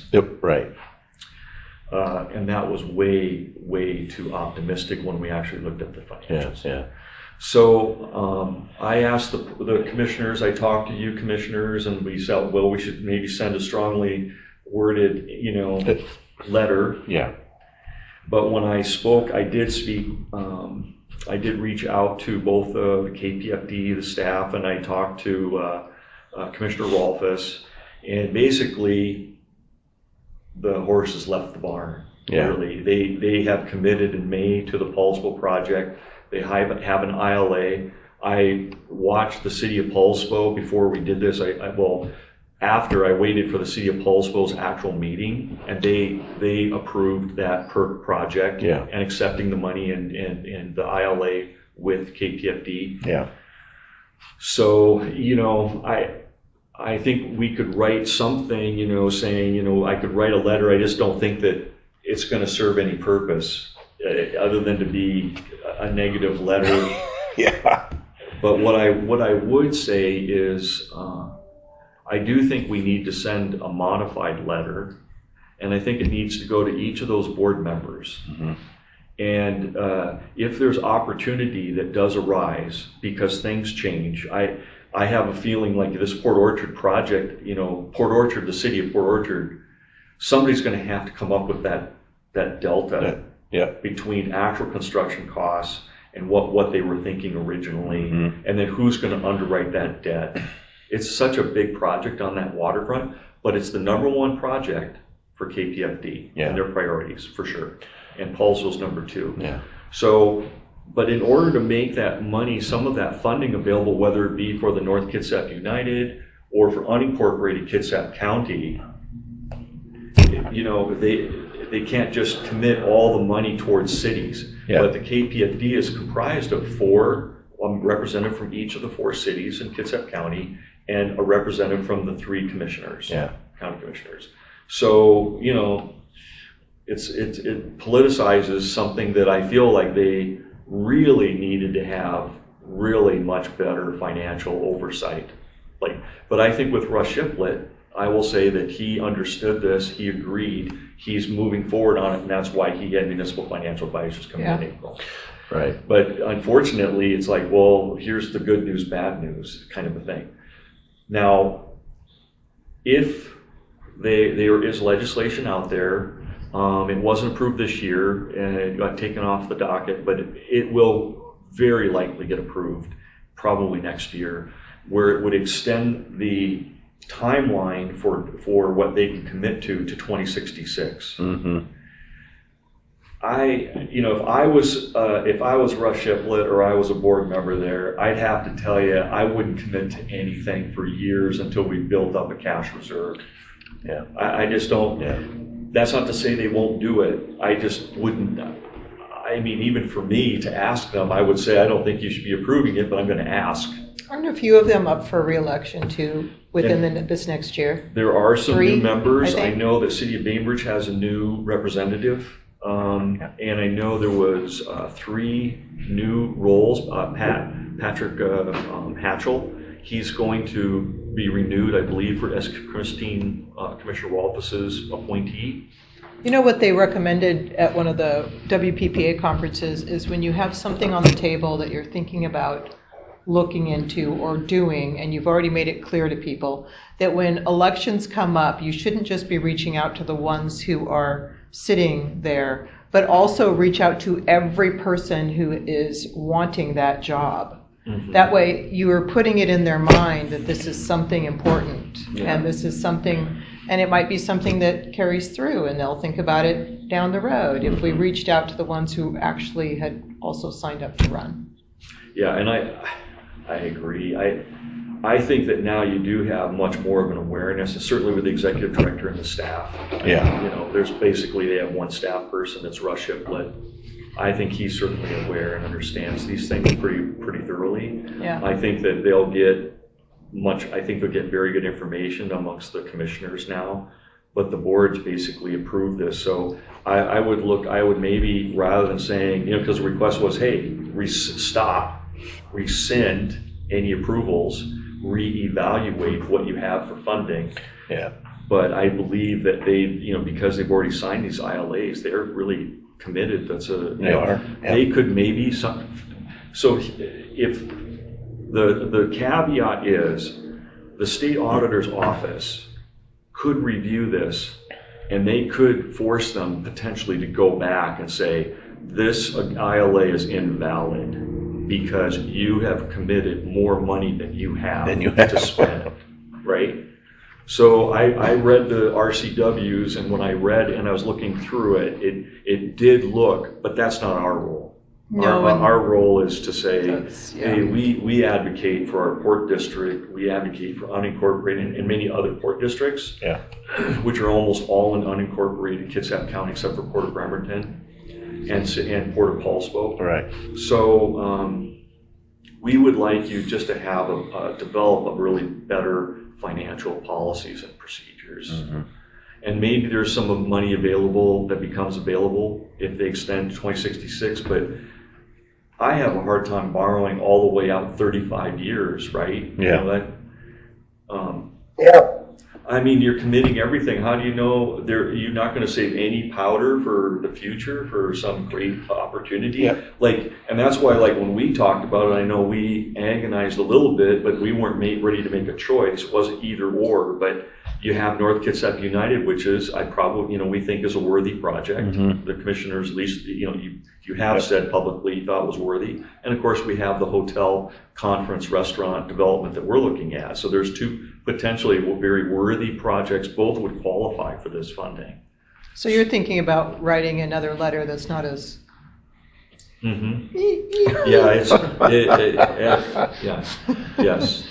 E: And that was way, way too optimistic when we actually looked at the financials. So I asked the commissioners, I talked to you commissioners, and we said, well, we should maybe send a strongly worded, letter. But when I spoke, I did speak, I did reach out to both the KPFD, the staff, and I talked to Commissioner Rolfes, and basically the horse has left the barn. Really, they have committed in May to the Paulsville project. They have an ILA. I watched the city of Paulsville before we did this. After I waited for the city of Paulsville's actual meeting, and they approved that PERC project and accepting the money and the ILA with KPFD. So, I think we could write something, saying, I could write a letter. I just don't think that it's going to serve any purpose other than to be a negative letter. But what I would say is, I do think we need to send a modified letter, and I think it needs to go to each of those board members. And if there's opportunity that does arise because things change, I have a feeling like this Port Orchard project, Port Orchard, the city of Port Orchard, somebody's going to have to come up with that delta between actual construction costs and what they were thinking originally, and then who's going to underwrite that debt. It's such a big project on that waterfront, but it's the number one project for KPFD and their priorities for sure. And Paulsville's number 2. So, but in order to make that money, some of that funding available, whether it be for the North Kitsap United or for unincorporated Kitsap County, they can't just commit all the money towards cities. But the KPFD is comprised of 4 representative from each of the 4 cities in Kitsap County, and a representative from the 3 commissioners, county commissioners. So, it politicizes something that I feel like they really needed to have really much better financial oversight. But I think with Russ Shiplet, I will say that he understood this, he agreed, he's moving forward on it, and that's why he had municipal financial advisors come in April.
B: Right.
E: But unfortunately, it's like, well, here's the good news, bad news kind of a thing. Now, if there is legislation out there, it wasn't approved this year and it got taken off the docket, but it will very likely get approved probably next year, where it would extend the timeline for what they can commit to 2066.
B: Mm-hmm.
E: If I was Russ Shiplet or I was a board member there, I'd have to tell you I wouldn't commit to anything for years until we built up a cash reserve.
B: Yeah.
E: I just don't.
B: Yeah.
E: That's not to say they won't do it. I just wouldn't. I mean, even for me to ask them, I would say I don't think you should be approving it, but I'm going to ask.
A: Aren't a few of them up for re-election too within this next year?
E: There are some new members.
A: I
E: know that City of Bainbridge has a new representative. And I know there was 3 new roles. Patrick Hatchell, he's going to be renewed, I believe, as Commissioner Walpus's appointee.
A: You know what they recommended at one of the WPPA conferences is when you have something on the table that you're thinking about looking into or doing, and you've already made it clear to people that when elections come up, you shouldn't just be reaching out to the ones who are sitting there, but also reach out to every person who is wanting that job. Mm-hmm. That way you are putting it in their mind that this is something important, and this is something, and it might be something that carries through, and they'll think about it down the road if we reached out to the ones who actually had also signed up to run.
E: Yeah, and I agree. I think that now you do have much more of an awareness, and certainly with the executive director and the staff.
B: Yeah.
E: There's basically, they have one staff person that's Russ Shiplet. I think he's certainly aware and understands these things pretty thoroughly.
A: Yeah.
E: I think that they'll get very good information amongst the commissioners now, but the board's basically approved this. So I would maybe, rather than saying, because the request was, hey, rescind any approvals, reevaluate what you have for funding.
B: Yeah.
E: But I believe that because they've already signed these ILAs, they're really committed. They could maybe so if the caveat is the state auditor's office could review this and they could force them potentially to go back and say this ILA is invalid because you have committed more money than you have to spend, right? So I read the RCWs, and when I was looking through it did look, but that's not our role.
A: No,
E: our role is to say, hey, we advocate for our port district, we advocate for unincorporated and many other port districts, which are almost all in unincorporated Kitsap County except for Port of Bremerton and Port of Paulsbo.
B: Right.
E: So we would like you just to have develop a really better financial policies and procedures. Mm-hmm. And maybe there's some money available that becomes available if they extend to 2066, but I have a hard time borrowing all the way out 35 years, right?
B: Yeah.
E: I mean, you're committing everything. How do you know you're not going to save any powder for the future for some great opportunity?
B: Yeah.
E: And that's why, when we talked about it, I know we agonized a little bit, but we weren't ready to make a choice. It wasn't either or, but you have North Kitsap United, which is, we think is a worthy project. Mm-hmm. The commissioners, at least, you have said publicly you thought it was worthy. And of course, we have the hotel, conference, restaurant development that we're looking at. So there's 2 potentially very worthy projects. Both would qualify for this funding.
A: So you're thinking about writing another letter that's not as...
E: Mm-hmm. Yes.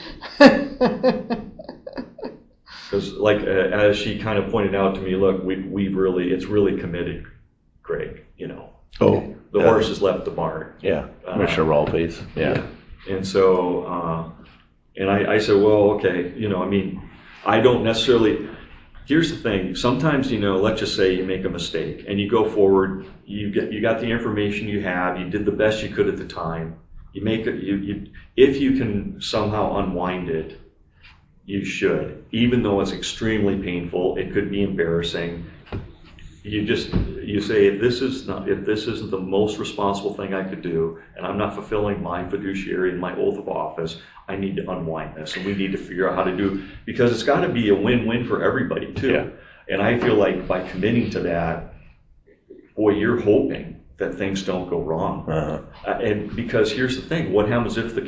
E: Because, as she kind of pointed out to me, look, it's really committed, Greg. The horse has left the barn.
B: Yeah, Commissioner Rolpes. Yeah.
E: And so, and I said, well, okay, I don't necessarily. Here's the thing. Sometimes, let's just say you make a mistake and you go forward. You got the information you have. You did the best you could at the time. If you can somehow unwind it, you should, even though it's extremely painful. It could be embarrassing. you say, if this isn't the most responsible thing I could do, and I'm not fulfilling my fiduciary and my oath of office, I need to unwind this, and we need to figure out how to do, because it's got to be a win-win for everybody too.
B: Yeah.
E: And I feel like by committing to that, boy, you're hoping that things don't go wrong. And because here's the thing, what happens if the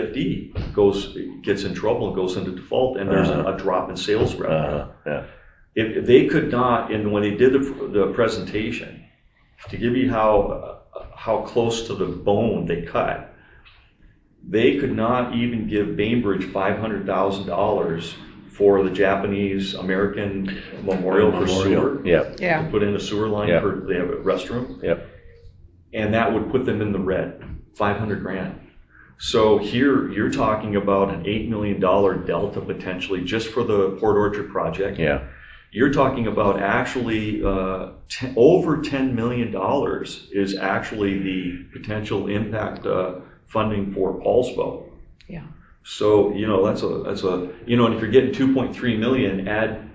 E: KPFD gets in trouble and goes into default, and there's a drop in sales revenue? If they could not, and when they did the presentation, to give you how close to the bone they cut, they could not even give Bainbridge $500,000 for the Japanese American Memorial for sewer. To put in a sewer line they have a restroom. And that would put them in the red, $500,000. So here you're talking about an $8 million delta potentially just for the Port Orchard project. You're talking about actually over $10 million is actually the potential impact funding for Paulsbo. So, that's a, and if you're getting 2.3 million,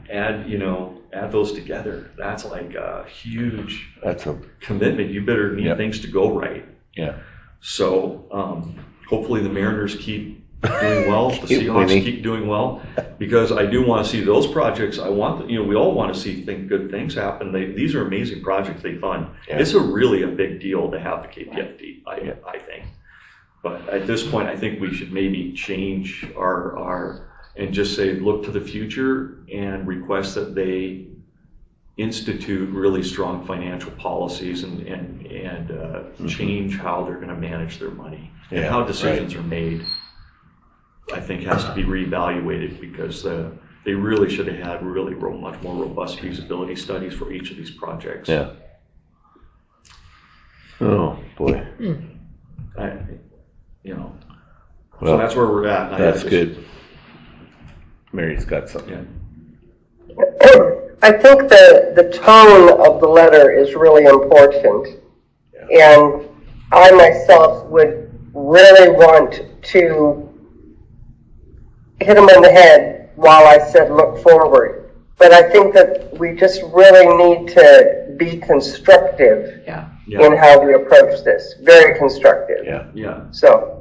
E: add those together. That's like a huge commitment. You better need things to go right. So, hopefully the Mariners keep doing well, the Seahawks keep doing well, because I do want to see those projects. I want, we all want to see good things happen. These are amazing projects they fund. It's really a big deal to have the KPFD, I think. But at this point, I think we should maybe change our and just say, look to the future and request that they institute really strong financial policies and change how they're going to manage their money and how decisions are made. I think has to be reevaluated, because they really should have had really much more robust feasibility studies for each of these projects.
B: Oh boy.
E: So that's where we're at.
B: That's good. Mary's got something.
C: I think the tone of the letter is really important. And I myself would really want to hit him on the head while I said look forward. But I think that we just really need to be constructive in how we approach this. Very constructive. So.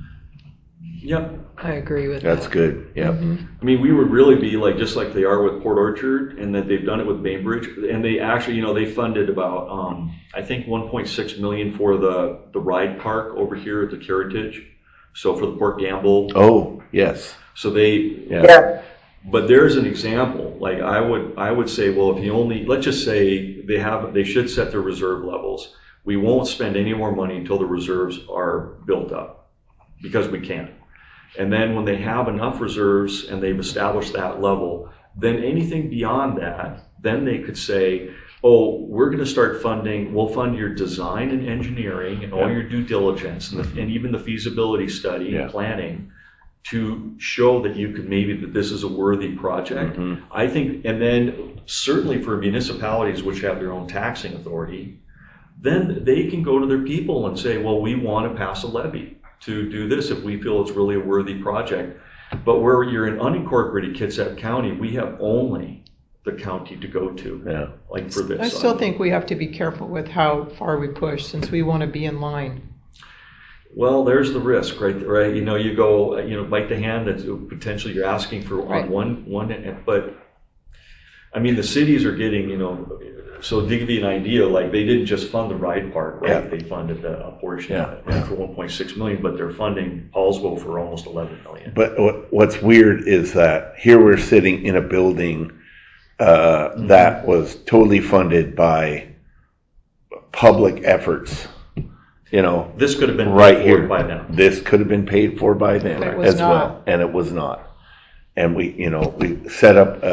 A: I agree with
B: That's
A: that.
B: good.
E: I mean, we would really be just like they are with Port Orchard, and that they've done it with Bainbridge, and they actually, they funded about, I think 1.6 million for the ride park over here at the Heritage. So for the Port Gamble.
B: Oh, yes.
E: So they, but there's an example. Like I would say, well, if you only, let's just say they should set their reserve levels. We won't spend any more money until the reserves are built up, because we can. And then when they have enough reserves and they've established that level, then anything beyond that, then they could say, oh, we're going to start funding, we'll fund your design and engineering and all your due diligence and even the feasibility study and planning to show that you could that this is a worthy project. I think, and then certainly for municipalities which have their own taxing authority, then they can go to their people and say, well, we want to pass a levy to do this if we feel it's really a worthy project. But where you're in unincorporated Kitsap County, we have only the county to go to, like for this.
A: I still think we have to be careful with how far we push, since we want to be in line.
E: Well, there's the risk, right? You go, bite the hand that potentially you're asking for on one, but I mean, the cities are getting, so to give you an idea, like they didn't just fund the ride park, right? They funded a portion of it for 1.6 million, but they're funding Paulsbo for almost 11 million.
B: But what's weird is that here we're sitting in a building that was totally funded by public efforts.
E: This could have been
B: right
E: paid
B: here
E: for by them.
B: This could have been paid for by them as well, and it was not. And we set up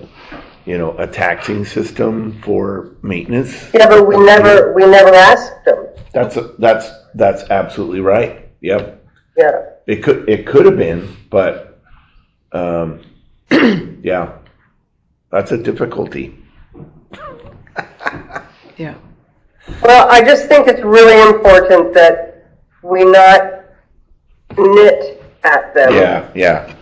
B: a taxing system for maintenance.
C: Yeah, but we never asked them.
B: That's absolutely right. Yep.
C: Yeah.
B: It could have been, but that's a difficulty.
A: Yeah.
C: Well, I just think it's really important that we not nit at them.
B: Yeah.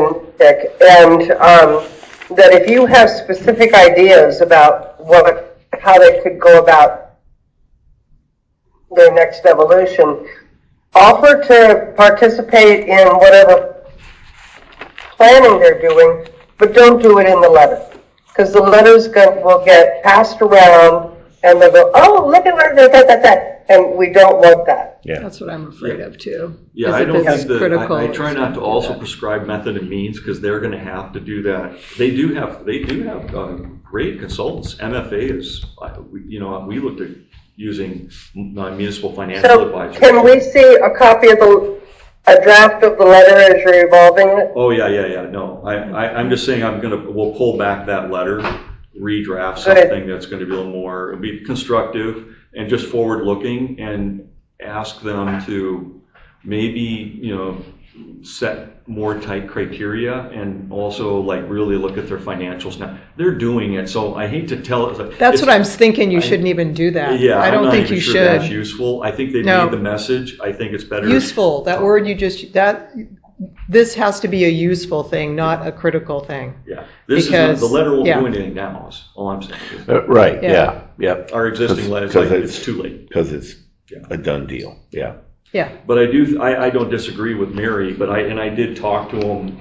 C: And that if you have specific ideas about how they could go about their next evolution. Offer to participate in whatever planning they're doing, but don't do it in the letter. Because the letters will get passed around and they'll go, oh, look at what they that. And we don't want that.
B: Yeah.
A: That's what I'm afraid of too.
E: Yeah,
A: Is
E: I
A: that
E: don't
A: this
E: think that,
A: critical
E: I try
A: is
E: not
A: going
E: to
A: do
E: also
A: that.
E: prescribe method and means because they're going to have to do that. They do have great consultants. MFA is, we looked at using municipal financial
C: So
E: advisors.
C: can we see a copy of a draft of the letter as you're evolving it?
E: Oh, yeah. No, I'm just saying we'll pull back that letter, redraft something that's going to be a little more, it'll be constructive and just forward looking and ask them to maybe, set more tight criteria and also like really look at their financials. Now they're doing it, so I hate to tell it.
A: That's what I'm thinking. You shouldn't even do that.
E: Yeah,
A: I don't
E: I'm not
A: think
E: even
A: you
E: sure
A: should.
E: That's useful. I think they
A: No.
E: made the message. I think it's better.
A: Useful. That word this has to be a useful thing, not a critical thing.
E: Yeah,
A: Because-
E: the letter won't
A: yeah.
E: do anything now. Is all I'm saying.
B: Right.
A: Yeah.
B: Yeah.
E: Our existing letter, it's too late.
B: Because it's a done deal. Yeah.
A: Yeah.
E: But I don't disagree with Mary, but I did talk to them,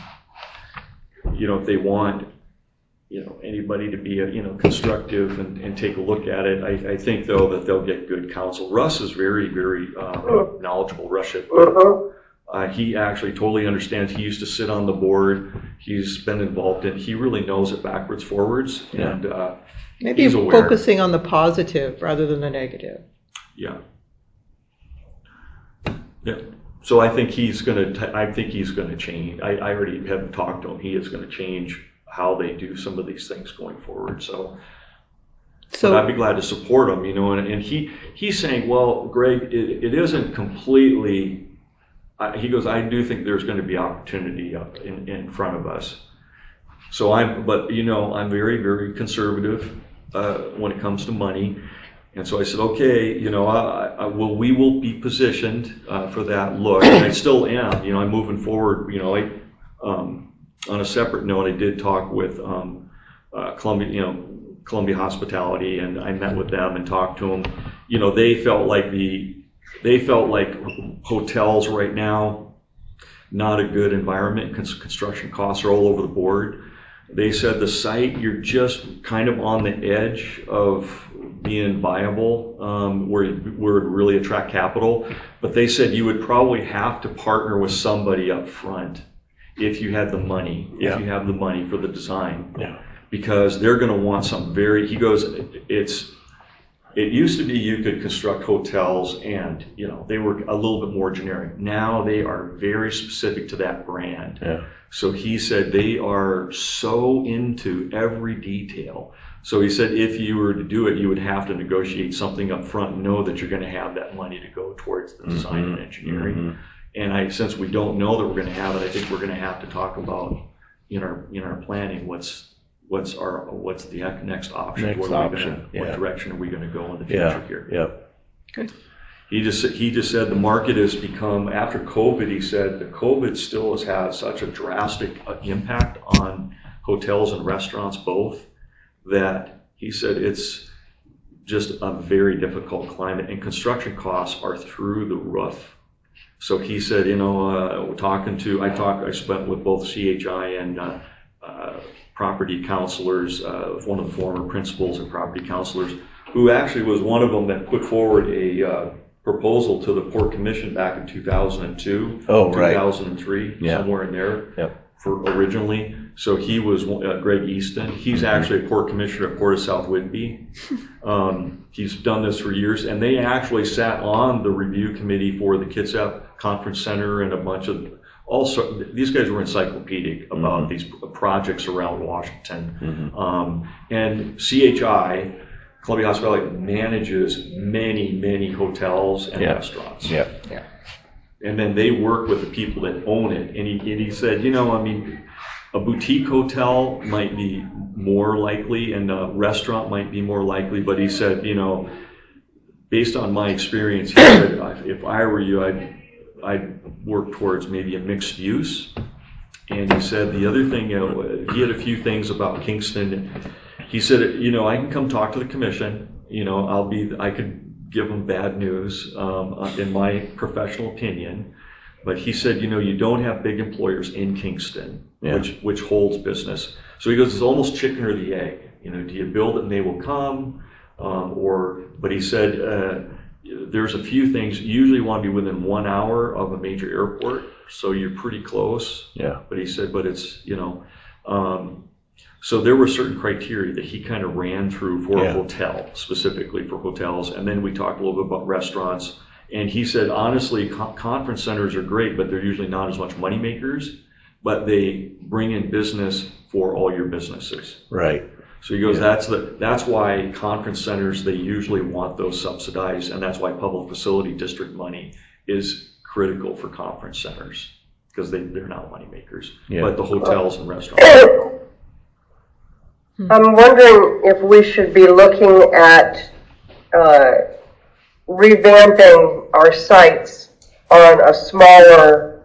E: if they want, anybody to be, constructive and take a look at it. I think though that they'll get good counsel. Russ is very, very, knowledgeable. Russ he actually totally understands. He used to sit on the board. He's been involved in, he really knows it backwards, forwards.
B: Yeah.
E: And,
A: Maybe
E: he's aware.
A: focusing on the positive rather than the negative.
E: Yeah. Yeah. So I think he's going to change. I already have talked to him. He is going to change how they do some of these things going forward. So I'd be glad to support him, and he's saying, well, Greg, it isn't completely, he goes, I do think there's going to be opportunity up in front of us. So I'm very, very conservative, when it comes to money. And so I said, okay, we will be positioned for that look. And I still am, I'm moving forward. On a separate note, I did talk with Columbia Hospitality, and I met with them and talked to them. They felt like hotels right now, not a good environment. Construction costs are all over the board. They said the site, you're just kind of on the edge of being viable, where it would really attract capital. But they said you would probably have to partner with somebody up front if you had the money, if you have the money for the design.
B: Yeah.
E: Because they're going to want something he goes, it used to be you could construct hotels and, they were a little bit more generic. Now they are very specific to that brand.
B: Yeah.
E: So he said they are so into every detail. So he said if you were to do it, you would have to negotiate something up front and know that you're going to have that money to go towards the design and engineering.
B: Mm-hmm.
E: And since we don't know that we're going to have it, I think we're going to have to talk about in our planning what's the next option. What direction are we going to go in the future here?
B: Yep.
A: Good.
E: He just said the market has become, after COVID, he said the COVID still has had such a drastic impact on hotels and restaurants both, that he said it's just a very difficult climate and construction costs are through the roof. So he said, I spent with both CHI and property counselors, one of the former principals and property counselors, who actually was one of them that put forward a proposal to the Port Commission back in 2002, 2003, somewhere in there, for originally. So he was Greg Easton. He's actually a Port Commissioner at Port of South Whitby. He's done this for years, and they actually sat on the review committee for the Kitsap Conference Center and a bunch of. Also, these guys were encyclopedic about these projects around Washington. And CHI, Columbia Hospitality, manages many, many hotels and restaurants.
B: Yeah.
E: And then they work with the people that own it. And he said, a boutique hotel might be more likely and a restaurant might be more likely. But he said, based on my experience, he said, if I were you, I'd work towards maybe a mixed use. And he said the other thing, he had a few things about Kingston. He said, you know, I can come talk to the commission. You know, I could give them bad news, in my professional opinion. But he said, you know, you don't have big employers in Kingston, which holds business. So he goes, it's almost chicken or the egg. You know, do you build it and they will come? But he said, there's a few things. You usually want to be within 1 hour of a major airport, so you're pretty close.
B: Yeah.
E: But he said, but it's, you know, so there were certain criteria that he kind of ran through for a hotel, specifically for hotels. And then we talked a little bit about restaurants. And he said, honestly, conference centers are great, but they're usually not as much money makers, but they bring in business for all your businesses.
B: Right.
E: So he goes, that's why conference centers, they usually want those subsidized, and that's why public facility district money is critical for conference centers, because they're not money makers. Yeah. But the hotels and restaurants.
C: I'm wondering if we should be looking at revamping our sites on a smaller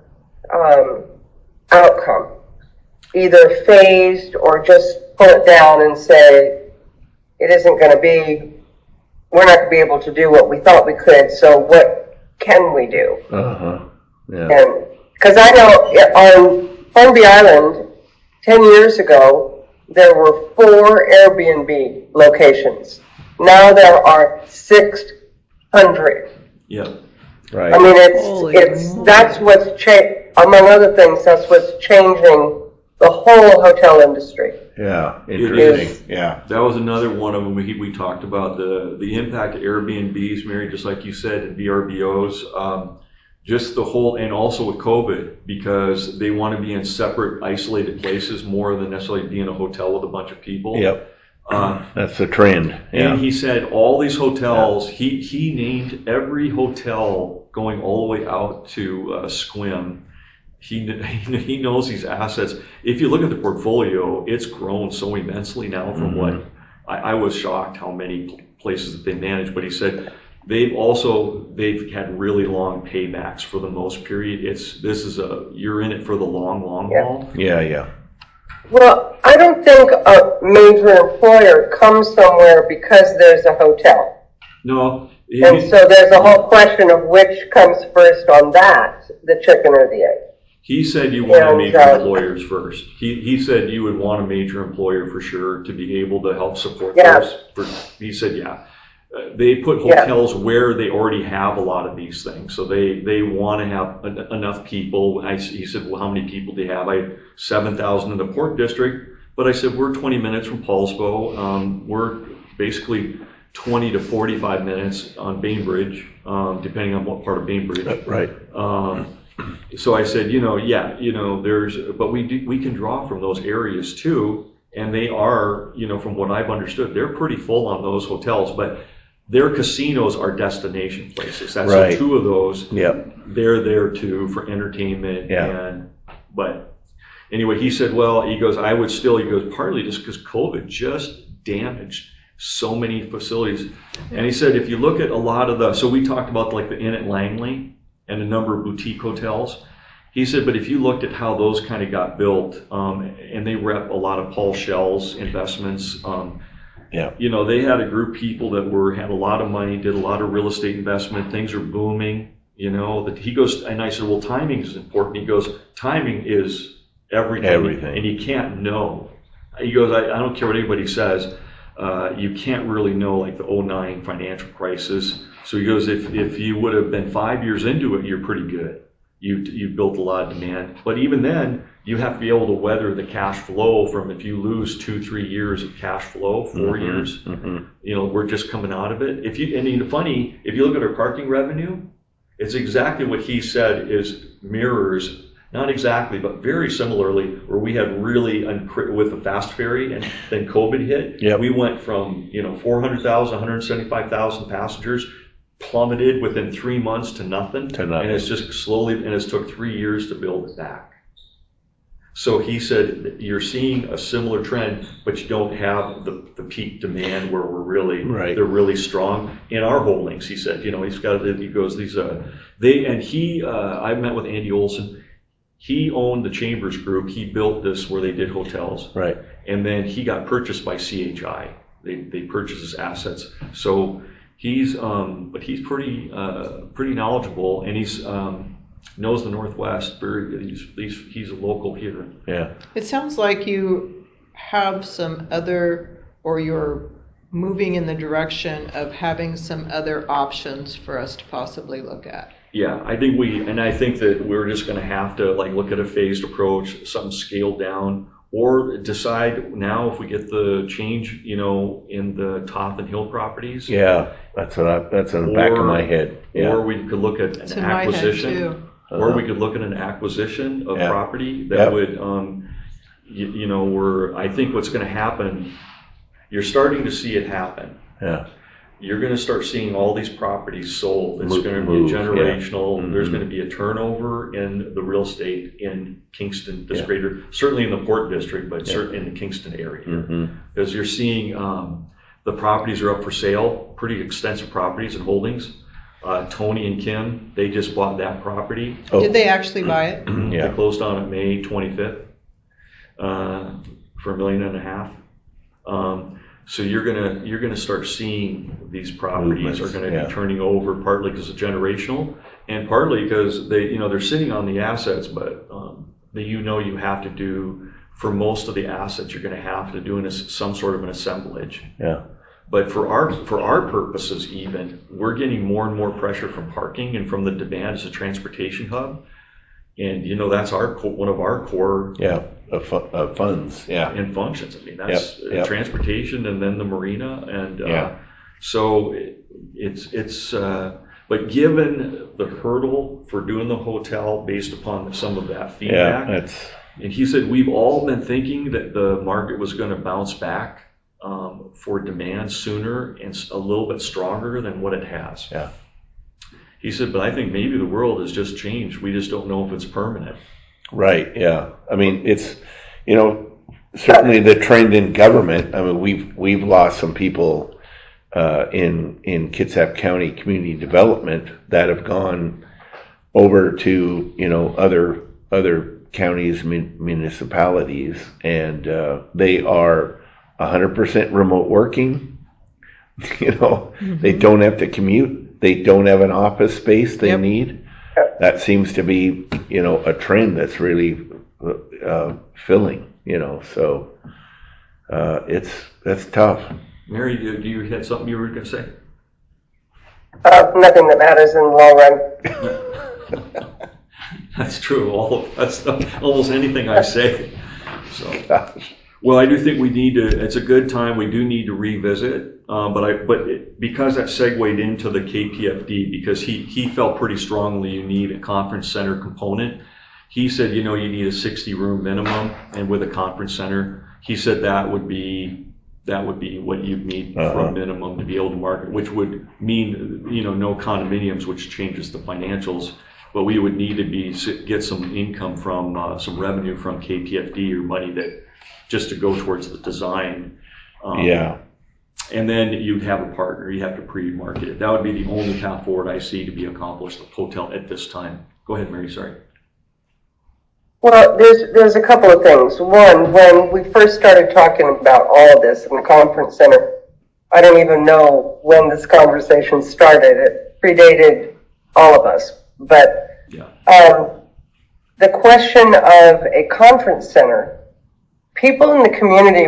C: outcome, either phased or just pull it down and say we're not going to be able to do what we thought we could, so what can we do?
B: Yeah.
C: Because I know on Hornby Island 10 years ago there were 4 Airbnb locations. Now there are 600.
E: Yeah.
B: Right.
C: I mean, that's what's changed. Among other things, that's what's changing the whole hotel industry.
B: Yeah, interesting. Yeah.
E: That was another one of them we talked about, the impact of Airbnbs, Mary, just like you said, and VRBOs. Just the whole, and also with COVID, because they want to be in separate, isolated places more than necessarily be in a hotel with a bunch of people.
B: Yep. That's the trend. Yeah.
E: And he said all these hotels, he named every hotel going all the way out to Sequim. He knows these assets. If you look at the portfolio, it's grown so immensely now from what I was shocked how many places that they manage. But he said they've had really long paybacks for the most period. You're in it for the long haul.
B: Yeah.
C: Well, I don't think a major employer comes somewhere because there's a hotel.
E: No.
C: And so there's a whole question of which comes first on that, the chicken or the egg.
E: He said you want major employers first. He said you would want a major employer for sure to be able to help support those. He said, they put hotels where they already have a lot of these things. So they want to have enough people. He said, well, how many people do you have? I had 7,000 in the Port District. But I said, we're 20 minutes from Paulsbo. We're basically 20 to 45 minutes on Bainbridge, depending on what part of Bainbridge.
B: Right.
E: So I said, but we can draw from those areas too. And they are, from what I've understood, they're pretty full on those hotels, but their casinos are destination places. That's right. So 2 of those, they're there too for entertainment.
B: Yeah.
E: But anyway, he said, partly just because COVID just damaged so many facilities. And he said, if you look at a lot of so we talked about like the Inn at Langley and a number of boutique hotels. He said, but if you looked at how those kind of got built, and they rep a lot of Paul Schell's investments, they had a group of people that had a lot of money, did a lot of real estate investment, things are booming, he goes, and I said, well, timing is important. He goes, timing is everything. And you can't know. He goes, I don't care what anybody says, you can't really know, like the 2009 financial crisis. So he goes, if you would have been 5 years into it, you're pretty good. You've built a lot of demand. But even then, you have to be able to weather the cash flow from if you lose 2-3 years of cash flow, 4 years, we're just coming out of it. If you look at our parking revenue, it's exactly what he said mirrors, not exactly, but very similarly, where we had really, with the fast ferry and then COVID hit, we went from, 400,000, 175,000 passengers, plummeted within 3 months to nothing. And it's just slowly, and it's took 3 years to build it back. So he said you're seeing a similar trend, but you don't have the peak demand where they're really strong in our holdings. He said, I met with Andy Olson. He owned the Chambers Group. He built this where they did hotels.
B: Right.
E: and then he got purchased by CHI. They purchased his assets. So he's pretty knowledgeable, and he's knows the Northwest very good. He's a local here.
B: Yeah.
A: It sounds like you have some other, or you're moving in the direction of having some other options for us to possibly look at.
E: Yeah, I think that we're just going to have to look at a phased approach, something scaled down, or decide now if we get the change, in the Toth and Hill properties.
B: Yeah, that's in the back of my head. Yeah.
E: Or we could look at an acquisition. Or we could look at an acquisition of property that would, I think what's going to happen, you're starting to see it happen.
B: Yeah.
E: You're going to start seeing all these properties sold. It's going to be generational. Yeah. There's going to be a turnover in the real estate in Kingston, this greater, certainly in the Port District, but certainly in the Kingston area. Because you're seeing the properties are up for sale, pretty extensive properties and holdings. Tony and Kim, they just bought that property.
A: Did they actually buy it?
E: They closed on it May 25th for $1.5 million. So you're gonna start seeing these properties are gonna be turning over, partly because of generational, and partly because they're sitting on the assets, but you have to do, for most of the assets, you're gonna have to do some sort of an assemblage.
B: Yeah.
E: But for our purposes, even, we're getting more and more pressure from parking and from the demand as a transportation hub, and that's one of our core
B: funds
E: and functions. I mean, that's transportation, and then the marina, and so it's. But given the hurdle for doing the hotel based upon some of that feedback, and he said we've all been thinking that the market was going to bounce back for demand sooner and a little bit stronger than what it has.
B: Yeah.
E: He said, but I think maybe the world has just changed. We just don't know if it's permanent.
B: Right. Yeah. I mean, it's, certainly the trend in government. I mean, we've lost some people in Kitsap County community development that have gone over to other counties, municipalities, and they are 100% remote working. They don't have to commute. They don't have an office space they need. That seems to be, a trend that's really filling. So that's tough.
E: Mary, do you have something you were going to say?
C: Nothing that matters in the long run.
E: That's true. That's almost anything I say. So. Well, I do think we need to. It's a good time. We do need to revisit, but because that segued into the KPFD, because he felt pretty strongly you need a conference center component. He said, you need a 60-room minimum, and with a conference center, he said that would be what you'd need for a minimum to be able to market, which would mean no condominiums, which changes the financials. But we would need to get some income from some revenue from KPFD or money that. Just to go towards the design. And then you'd have a partner. You have to pre-market it. That would be the only path forward I see to be accomplished with hotel at this time. Go ahead, Mary, sorry.
C: Well, there's a couple of things. One, when we first started talking about all of this in the conference center, I don't even know when this conversation started. It predated all of us. But the question of a conference center, people in the community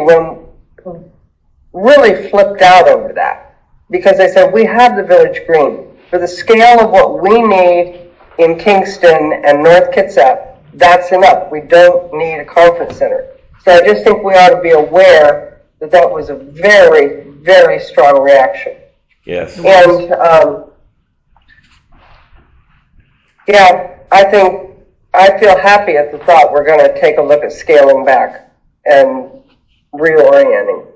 C: really flipped out over that, because they said, we have the Village Green. For the scale of what we need in Kingston and North Kitsap, that's enough. We don't need a conference center. So I just think we ought to be aware that was a very, very strong reaction.
B: Yes.
C: And, I feel happy at the thought we're going to take a look at scaling back and reorienting.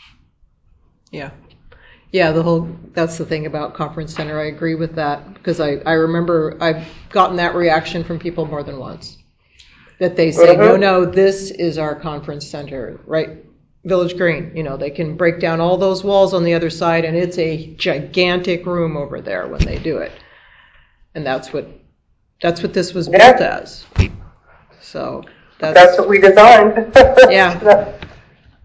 A: Yeah, that's the thing about conference center. I agree with that, because I remember I've gotten that reaction from people more than once. That they say, no, this is our conference center, right? Village Green, they can break down all those walls on the other side, and it's a gigantic room over there when they do it. And that's what this was built as. So that's what
C: we designed.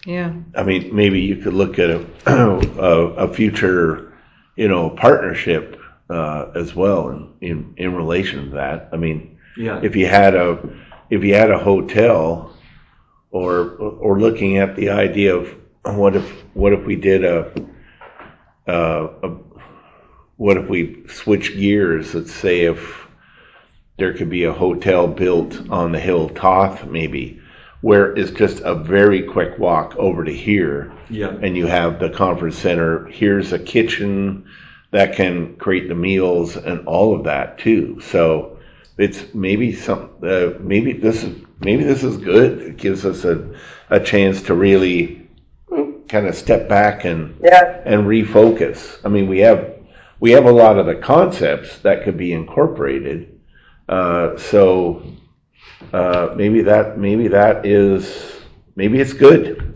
A: Yeah.
B: I mean, maybe you could look at a future, partnership as well in relation to that. I mean,
E: Yeah.
B: if you had a hotel, or looking at the idea of what if we did what if we switch gears? Let's say if there could be a hotel built on the hill Toth, maybe, where it's just a very quick walk over to here.
E: Yeah.
B: And you have the conference center. Here's a kitchen that can create the meals and all of that too. So it's maybe maybe this is good. It gives us a chance to really kind of step back and refocus. I mean, we have a lot of the concepts that could be incorporated. So maybe it's good.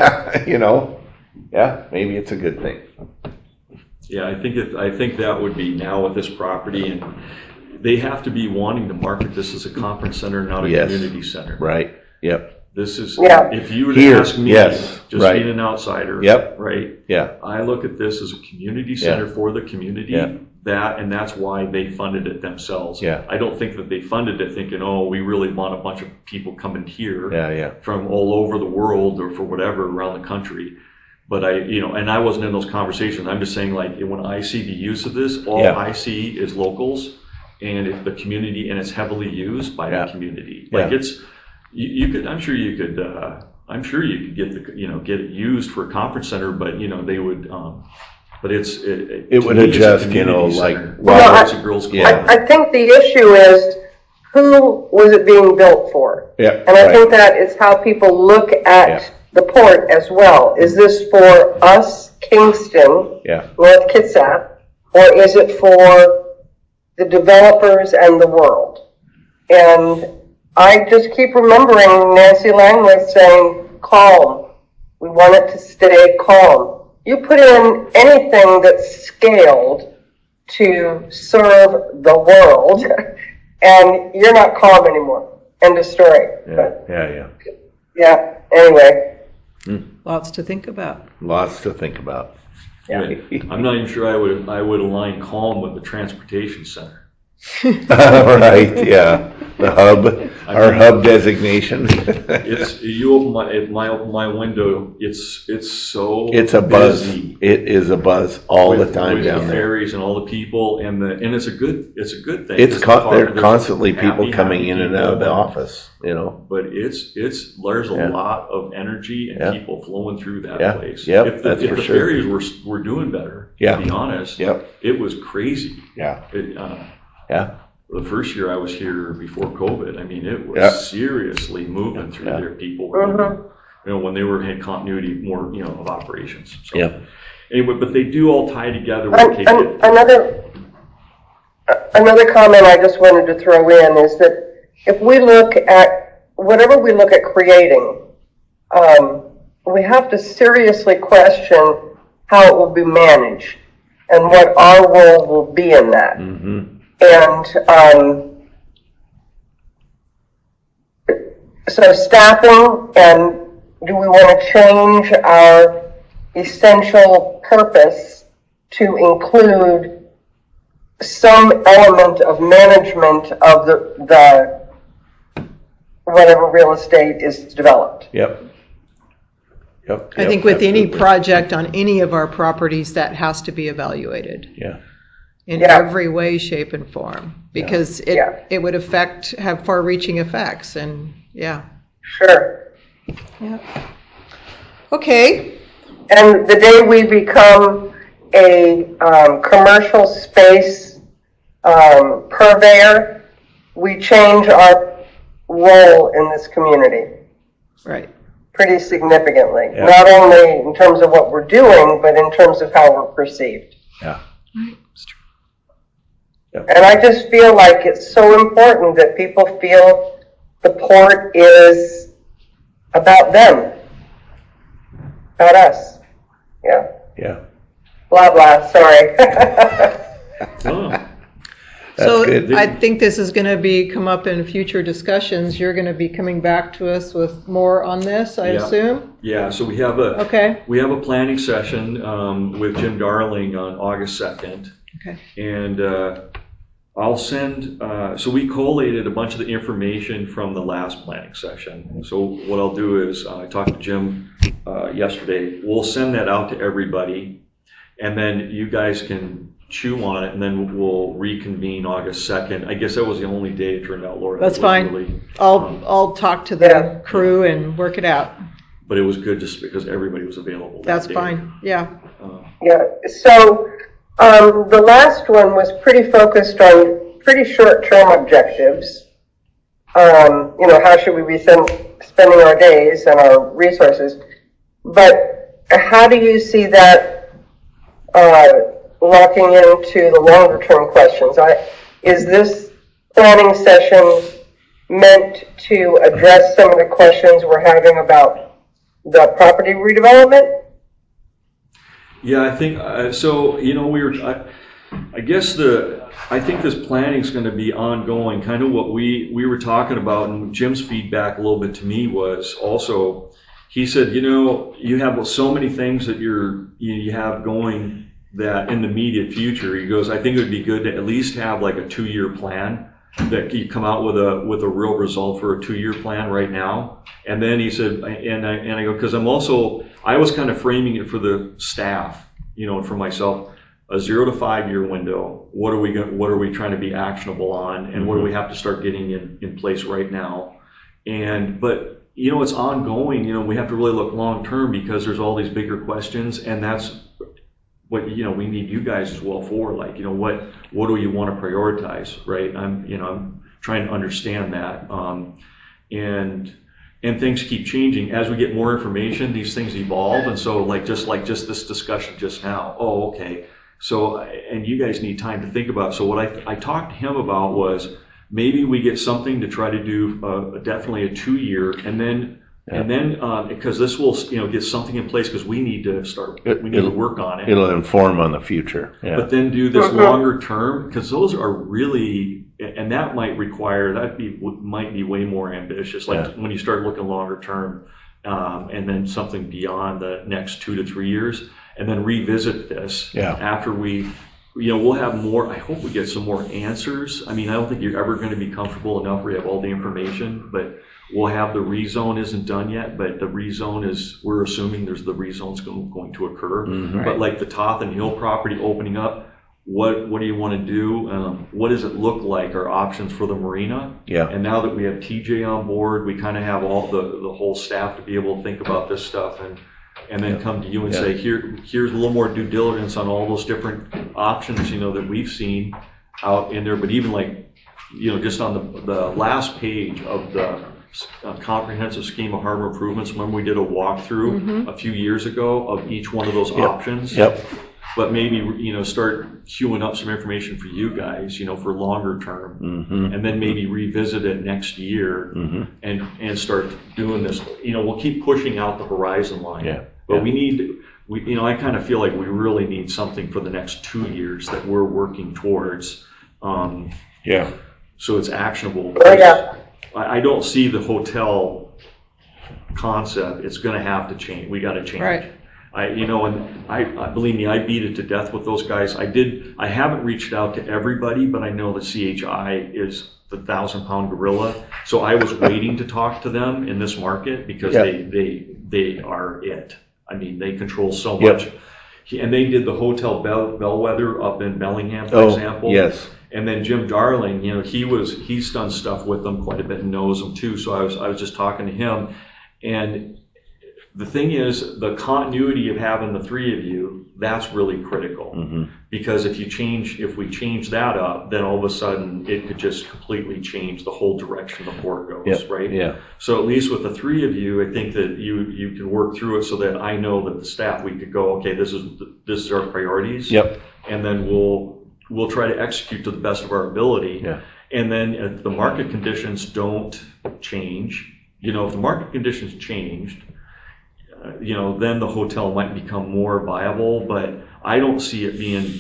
B: Yeah, maybe it's a good thing.
E: Yeah, I think that would be now with this property, and they have to be wanting to market this as a conference center, not a community center.
B: Right. Yep.
E: This is, if you were to ask me, being an outsider, right?
B: Yeah.
E: I look at this as a community center for the community.
B: Yeah.
E: And that's why they funded it themselves.
B: Yeah.
E: I don't think that they funded it thinking, we really want a bunch of people coming here from all over the world or for whatever around the country. But and I wasn't in those conversations. I'm just saying, like, when I see the use of this, all I see is locals and the community, and it's heavily used by the community. Like I'm sure you could get it used for a conference center, but they would, but it
B: would adjust, like,
E: boys and girls club.
C: I think the issue is, who was it being built for?
B: Yeah.
C: And I think that is how people look at the port as well. Is this for us, Kingston, North Kitsap, or is it for the developers and the world? And I just keep remembering Nancy Langworth saying, calm. We want it to stay calm. You put in anything that's scaled to serve the world, and you're not calm anymore. End of story. Yeah, anyway.
A: Lots to think about.
C: Yeah.
E: I'm not even sure I would align calm with the transportation center.
B: Right, yeah. The hub, hub designation.
E: If I open my window, it's
B: a buzz.
E: busy.
B: It is a buzz all the time
E: with
B: down
E: the
B: there.
E: Ferries and all the people, and it's a good thing.
B: There are constantly people coming in and out of the office,
E: But there's a lot of energy and people flowing through that place.
B: Yep,
E: if the ferries were doing better, to be honest, it was crazy. The first year I was here before COVID, I mean, it was seriously moving through there. People were, when they had continuity more, of operations. So, anyway, but they do all tie together with
C: Another comment I just wanted to throw in is that if we look at whatever we look at creating, we have to seriously question how it will be managed and what our role will be in that.
B: Mm-hmm.
C: And so staffing, and do we want to change our essential purpose to include some element of management of the whatever real estate is developed?
A: I think with any project on any of our properties, that has to be evaluated. In every way, shape, and form, because it would have far-reaching effects, and
C: Sure.
A: Okay.
C: And the day we become a commercial space purveyor, we change our role in this community.
A: Right.
C: Pretty significantly. Not only in terms of what we're doing, but in terms of how we're perceived. And I just feel like it's so important that people feel the port is about them, about us. Blah, blah, sorry.
A: So
B: good.
A: I think this is going to come up in future discussions. You're going to be coming back to us with more on this, I assume?
E: Yeah, so we have a planning session with Jim Darling on August 2nd.
A: Okay.
E: And I'll send, so we collated a bunch of the information from the last planning session. So what I'll do is, I talked to Jim yesterday. We'll send that out to everybody, and then you guys can chew on it, and then we'll reconvene August 2nd. I guess that was the only day it turned out, Laura.
A: That's fine.
E: Really,
A: I'll talk to the crew and work it out.
E: But it was good just because everybody was available.
A: That's fine. Yeah.
C: So the last one was pretty focused on pretty short-term objectives. How should we be spending our days and our resources? But how do you see that locking into the longer-term questions? Is this planning session meant to address some of the questions we're having about the property redevelopment?
E: Yeah, I think so. I think this planning is going to be ongoing. Kind of what we were talking about, and Jim's feedback a little bit to me was also, he said, you have so many things that you have going that in the immediate future. He goes, I think it would be good to at least have like a 2-year plan, that you come out with a real result for a 2-year plan right now. And then he said, and I go, because I was kind of framing it for the staff, for myself, a 0 to 5 year window. What are we trying to be actionable on, and what do we have to start getting in place right now? But it's ongoing. We have to really look long term, because there's all these bigger questions, and that's what we need you guys as well for. Like, what do you want to prioritize, right? I'm trying to understand that, and things keep changing as we get more information. These things evolve, and so just this discussion just now. Oh, okay. So, and you guys need time to think about. So what I talked to him about was maybe we get something to try to do, definitely a 2-year, and then because this will get something in place, because we need to work on it.
B: It'll inform on the future. Yeah.
E: But then do this longer term, because those are really, and that might be way more ambitious. When you start looking longer term, and then something beyond the next 2 to 3 years, and then revisit this after we'll have more. I hope we get some more answers. I don't think you're ever going to be comfortable enough where you have all the information, but we'll have the rezone isn't done yet, but the rezone we're assuming the rezone's going to occur.
B: Mm-hmm.
E: But like the Toth and Hill property opening up, what do you want to do? What does it look like, our options for the marina?
B: Yeah.
E: And now that we have TJ on board, we kind of have all the whole staff to be able to think about this stuff, and then come to you and say, here's a little more due diligence on all those different options, that we've seen out in there. But even just on the last page of the comprehensive scheme of harbor improvements, remember we did a walkthrough a few years ago of each one of those options?
B: Yep.
E: But maybe, start queuing up some information for you guys, for longer term, and then maybe revisit it next year, and start doing this. We'll keep pushing out the horizon line, but I kind of feel like we really need something for the next 2 years that we're working towards. So it's actionable. I don't see the hotel concept. It's going to have to change. We got to change.
A: Right.
E: I believe me, I beat it to death with those guys. I haven't reached out to everybody, but I know that CHI is the 1,000-pound gorilla. So I was waiting to talk to them in this market, because they are it. They control so much. And they did the Hotel Bellwether up in Bellingham, for example.
B: Yes.
E: And then Jim Darling, he's done stuff with them quite a bit and knows them too. So I was just talking to him, and the thing is, the continuity of having the three of you, that's really critical. Because if we change that up, then all of a sudden it could just completely change the whole direction the port goes, right?
B: Yeah.
E: So at least with the three of you, I think that you can work through it so that I know that the staff, we could go, okay, this is our priorities.
B: Yep.
E: And then we'll try to execute to the best of our ability.
B: Yeah.
E: And then if the market conditions don't change, if the market conditions changed, then the hotel might become more viable, but I don't see it being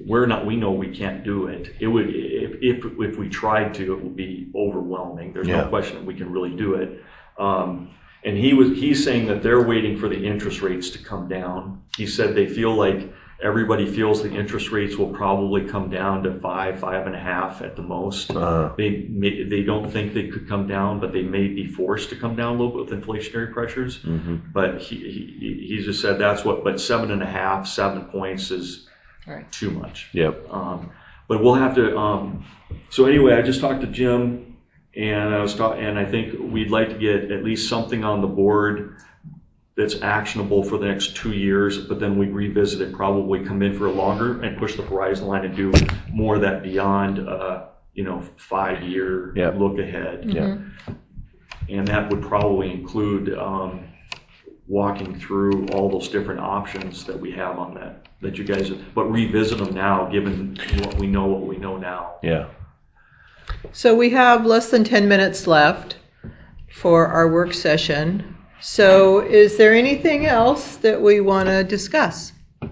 E: we know we can't do it. It would, if we tried to, it would be overwhelming. There's no question that we can really do it. And he's saying that they're waiting for the interest rates to come down. He said they feel like everybody feels the interest rates will probably come down to 5.5 at the most. They don't think they could come down, but they may be forced to come down a little bit with inflationary pressures. But he just said that's what. But 7.5, 7 points is too much.
B: Yep.
E: But we'll have to. So anyway, I just talked to Jim. And I think we'd like to get at least something on the board that's actionable for the next 2 years, but then we'd revisit it, probably come in for a longer and push the horizon line and do more of that beyond, 5-year look ahead. And that would probably include walking through all those different options that we have on that you guys, but revisit them now, given what we know now.
B: Yeah.
A: So we have less than 10 minutes left for our work session. So is there anything else that we want to discuss?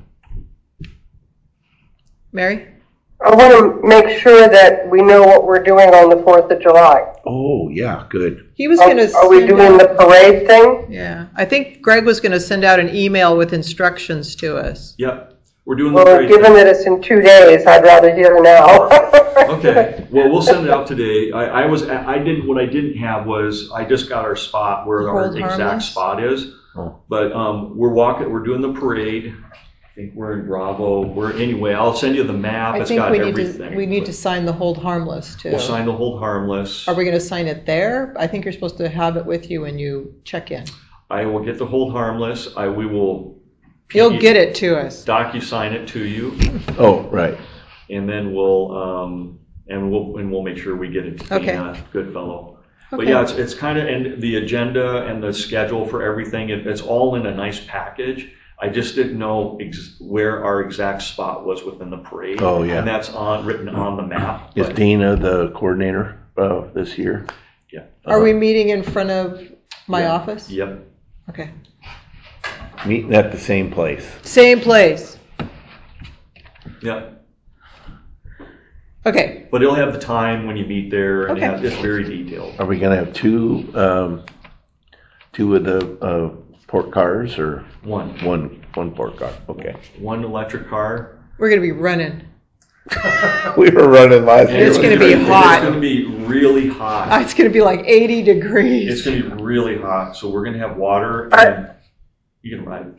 A: Mary?
C: I want to make sure that we know what we're doing on the 4th of July.
B: Oh, yeah, good.
A: He was going to.
C: Are we doing the parade thing?
A: Yeah. I think Greg was going to send out an email with instructions to us.
E: Yep. We're doing the
C: Well,
E: parade
C: given
E: thing.
C: that it's in 2 days, I'd rather hear now.
E: Okay. Well, we'll send it out today. What I didn't have was I just got our spot where our exact spot is. But we're doing the parade. I think we're in Bravo. Anyway, I'll send you the map. It's got everything.
A: We need to sign the hold harmless too.
E: We'll sign the hold harmless.
A: Are we going to sign it there? I think you're supposed to have it with you when you check in.
E: I will get the hold harmless. We will.
A: You'll get it to us.
E: DocuSign it to you.
B: Oh, right.
E: And then we'll make sure we get it to Dina Goodfellow. Okay. But yeah, it's kind of, and the agenda and the schedule for everything, it's all in a nice package. I just didn't know where our exact spot was within the parade.
B: Oh, yeah.
E: And that's written on the map.
B: Is Dina the coordinator this year?
E: Yeah.
A: Are we meeting in front of my office?
E: Yep.
A: Okay.
B: Meeting at the same place.
A: Same place.
E: Yep.
A: Okay.
E: But it'll have the time when you meet there, and it's very detailed.
B: Are we going to have two of the port cars, or one port car? Okay.
E: One electric car.
A: We're going to be running.
B: We were running last year.
A: It's going to be hot.
E: It's going to be really hot.
A: It's going to be like 80 degrees.
E: It's going to be really hot. So we're going to have water, and you can ride.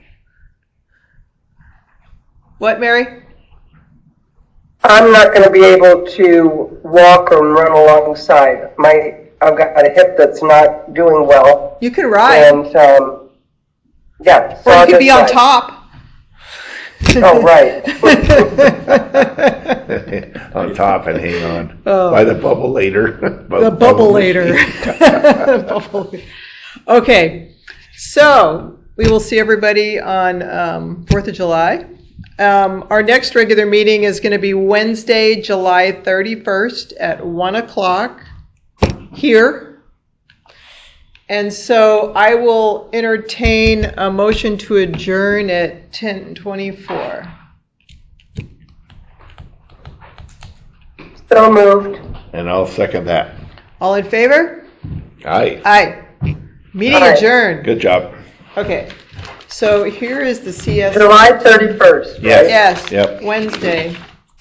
A: What, Mary?
C: I'm not going to be able to walk or run alongside. I've got a hip that's not doing well.
A: You can ride.
C: And yeah. So
A: or you could be on top.
C: Oh, right.
B: On top and hang on by the bubble later.
A: The bubble later. Okay, so we will see everybody on 4th of July. Our next regular meeting is going to be Wednesday, July 31st at 1 o'clock here. And so I will entertain a motion to adjourn at 10:24.
C: So moved.
B: And I'll second that.
A: All in favor?
B: Aye.
A: Aye. Meeting adjourned.
B: Good job.
A: Okay. So here is the CS.
C: July 31st.
B: Yes.
C: Right?
A: Yes.
B: Yep.
A: Wednesday.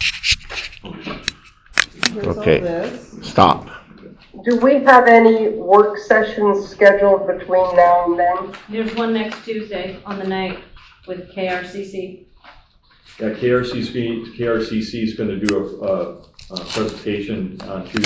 A: Here's
B: Okay.
A: all this.
B: Stop.
C: Do we have any work sessions scheduled between now and then?
D: There's one next Tuesday on the night with KRCC.
E: Yeah, KRCC is going to do a presentation on Tuesday.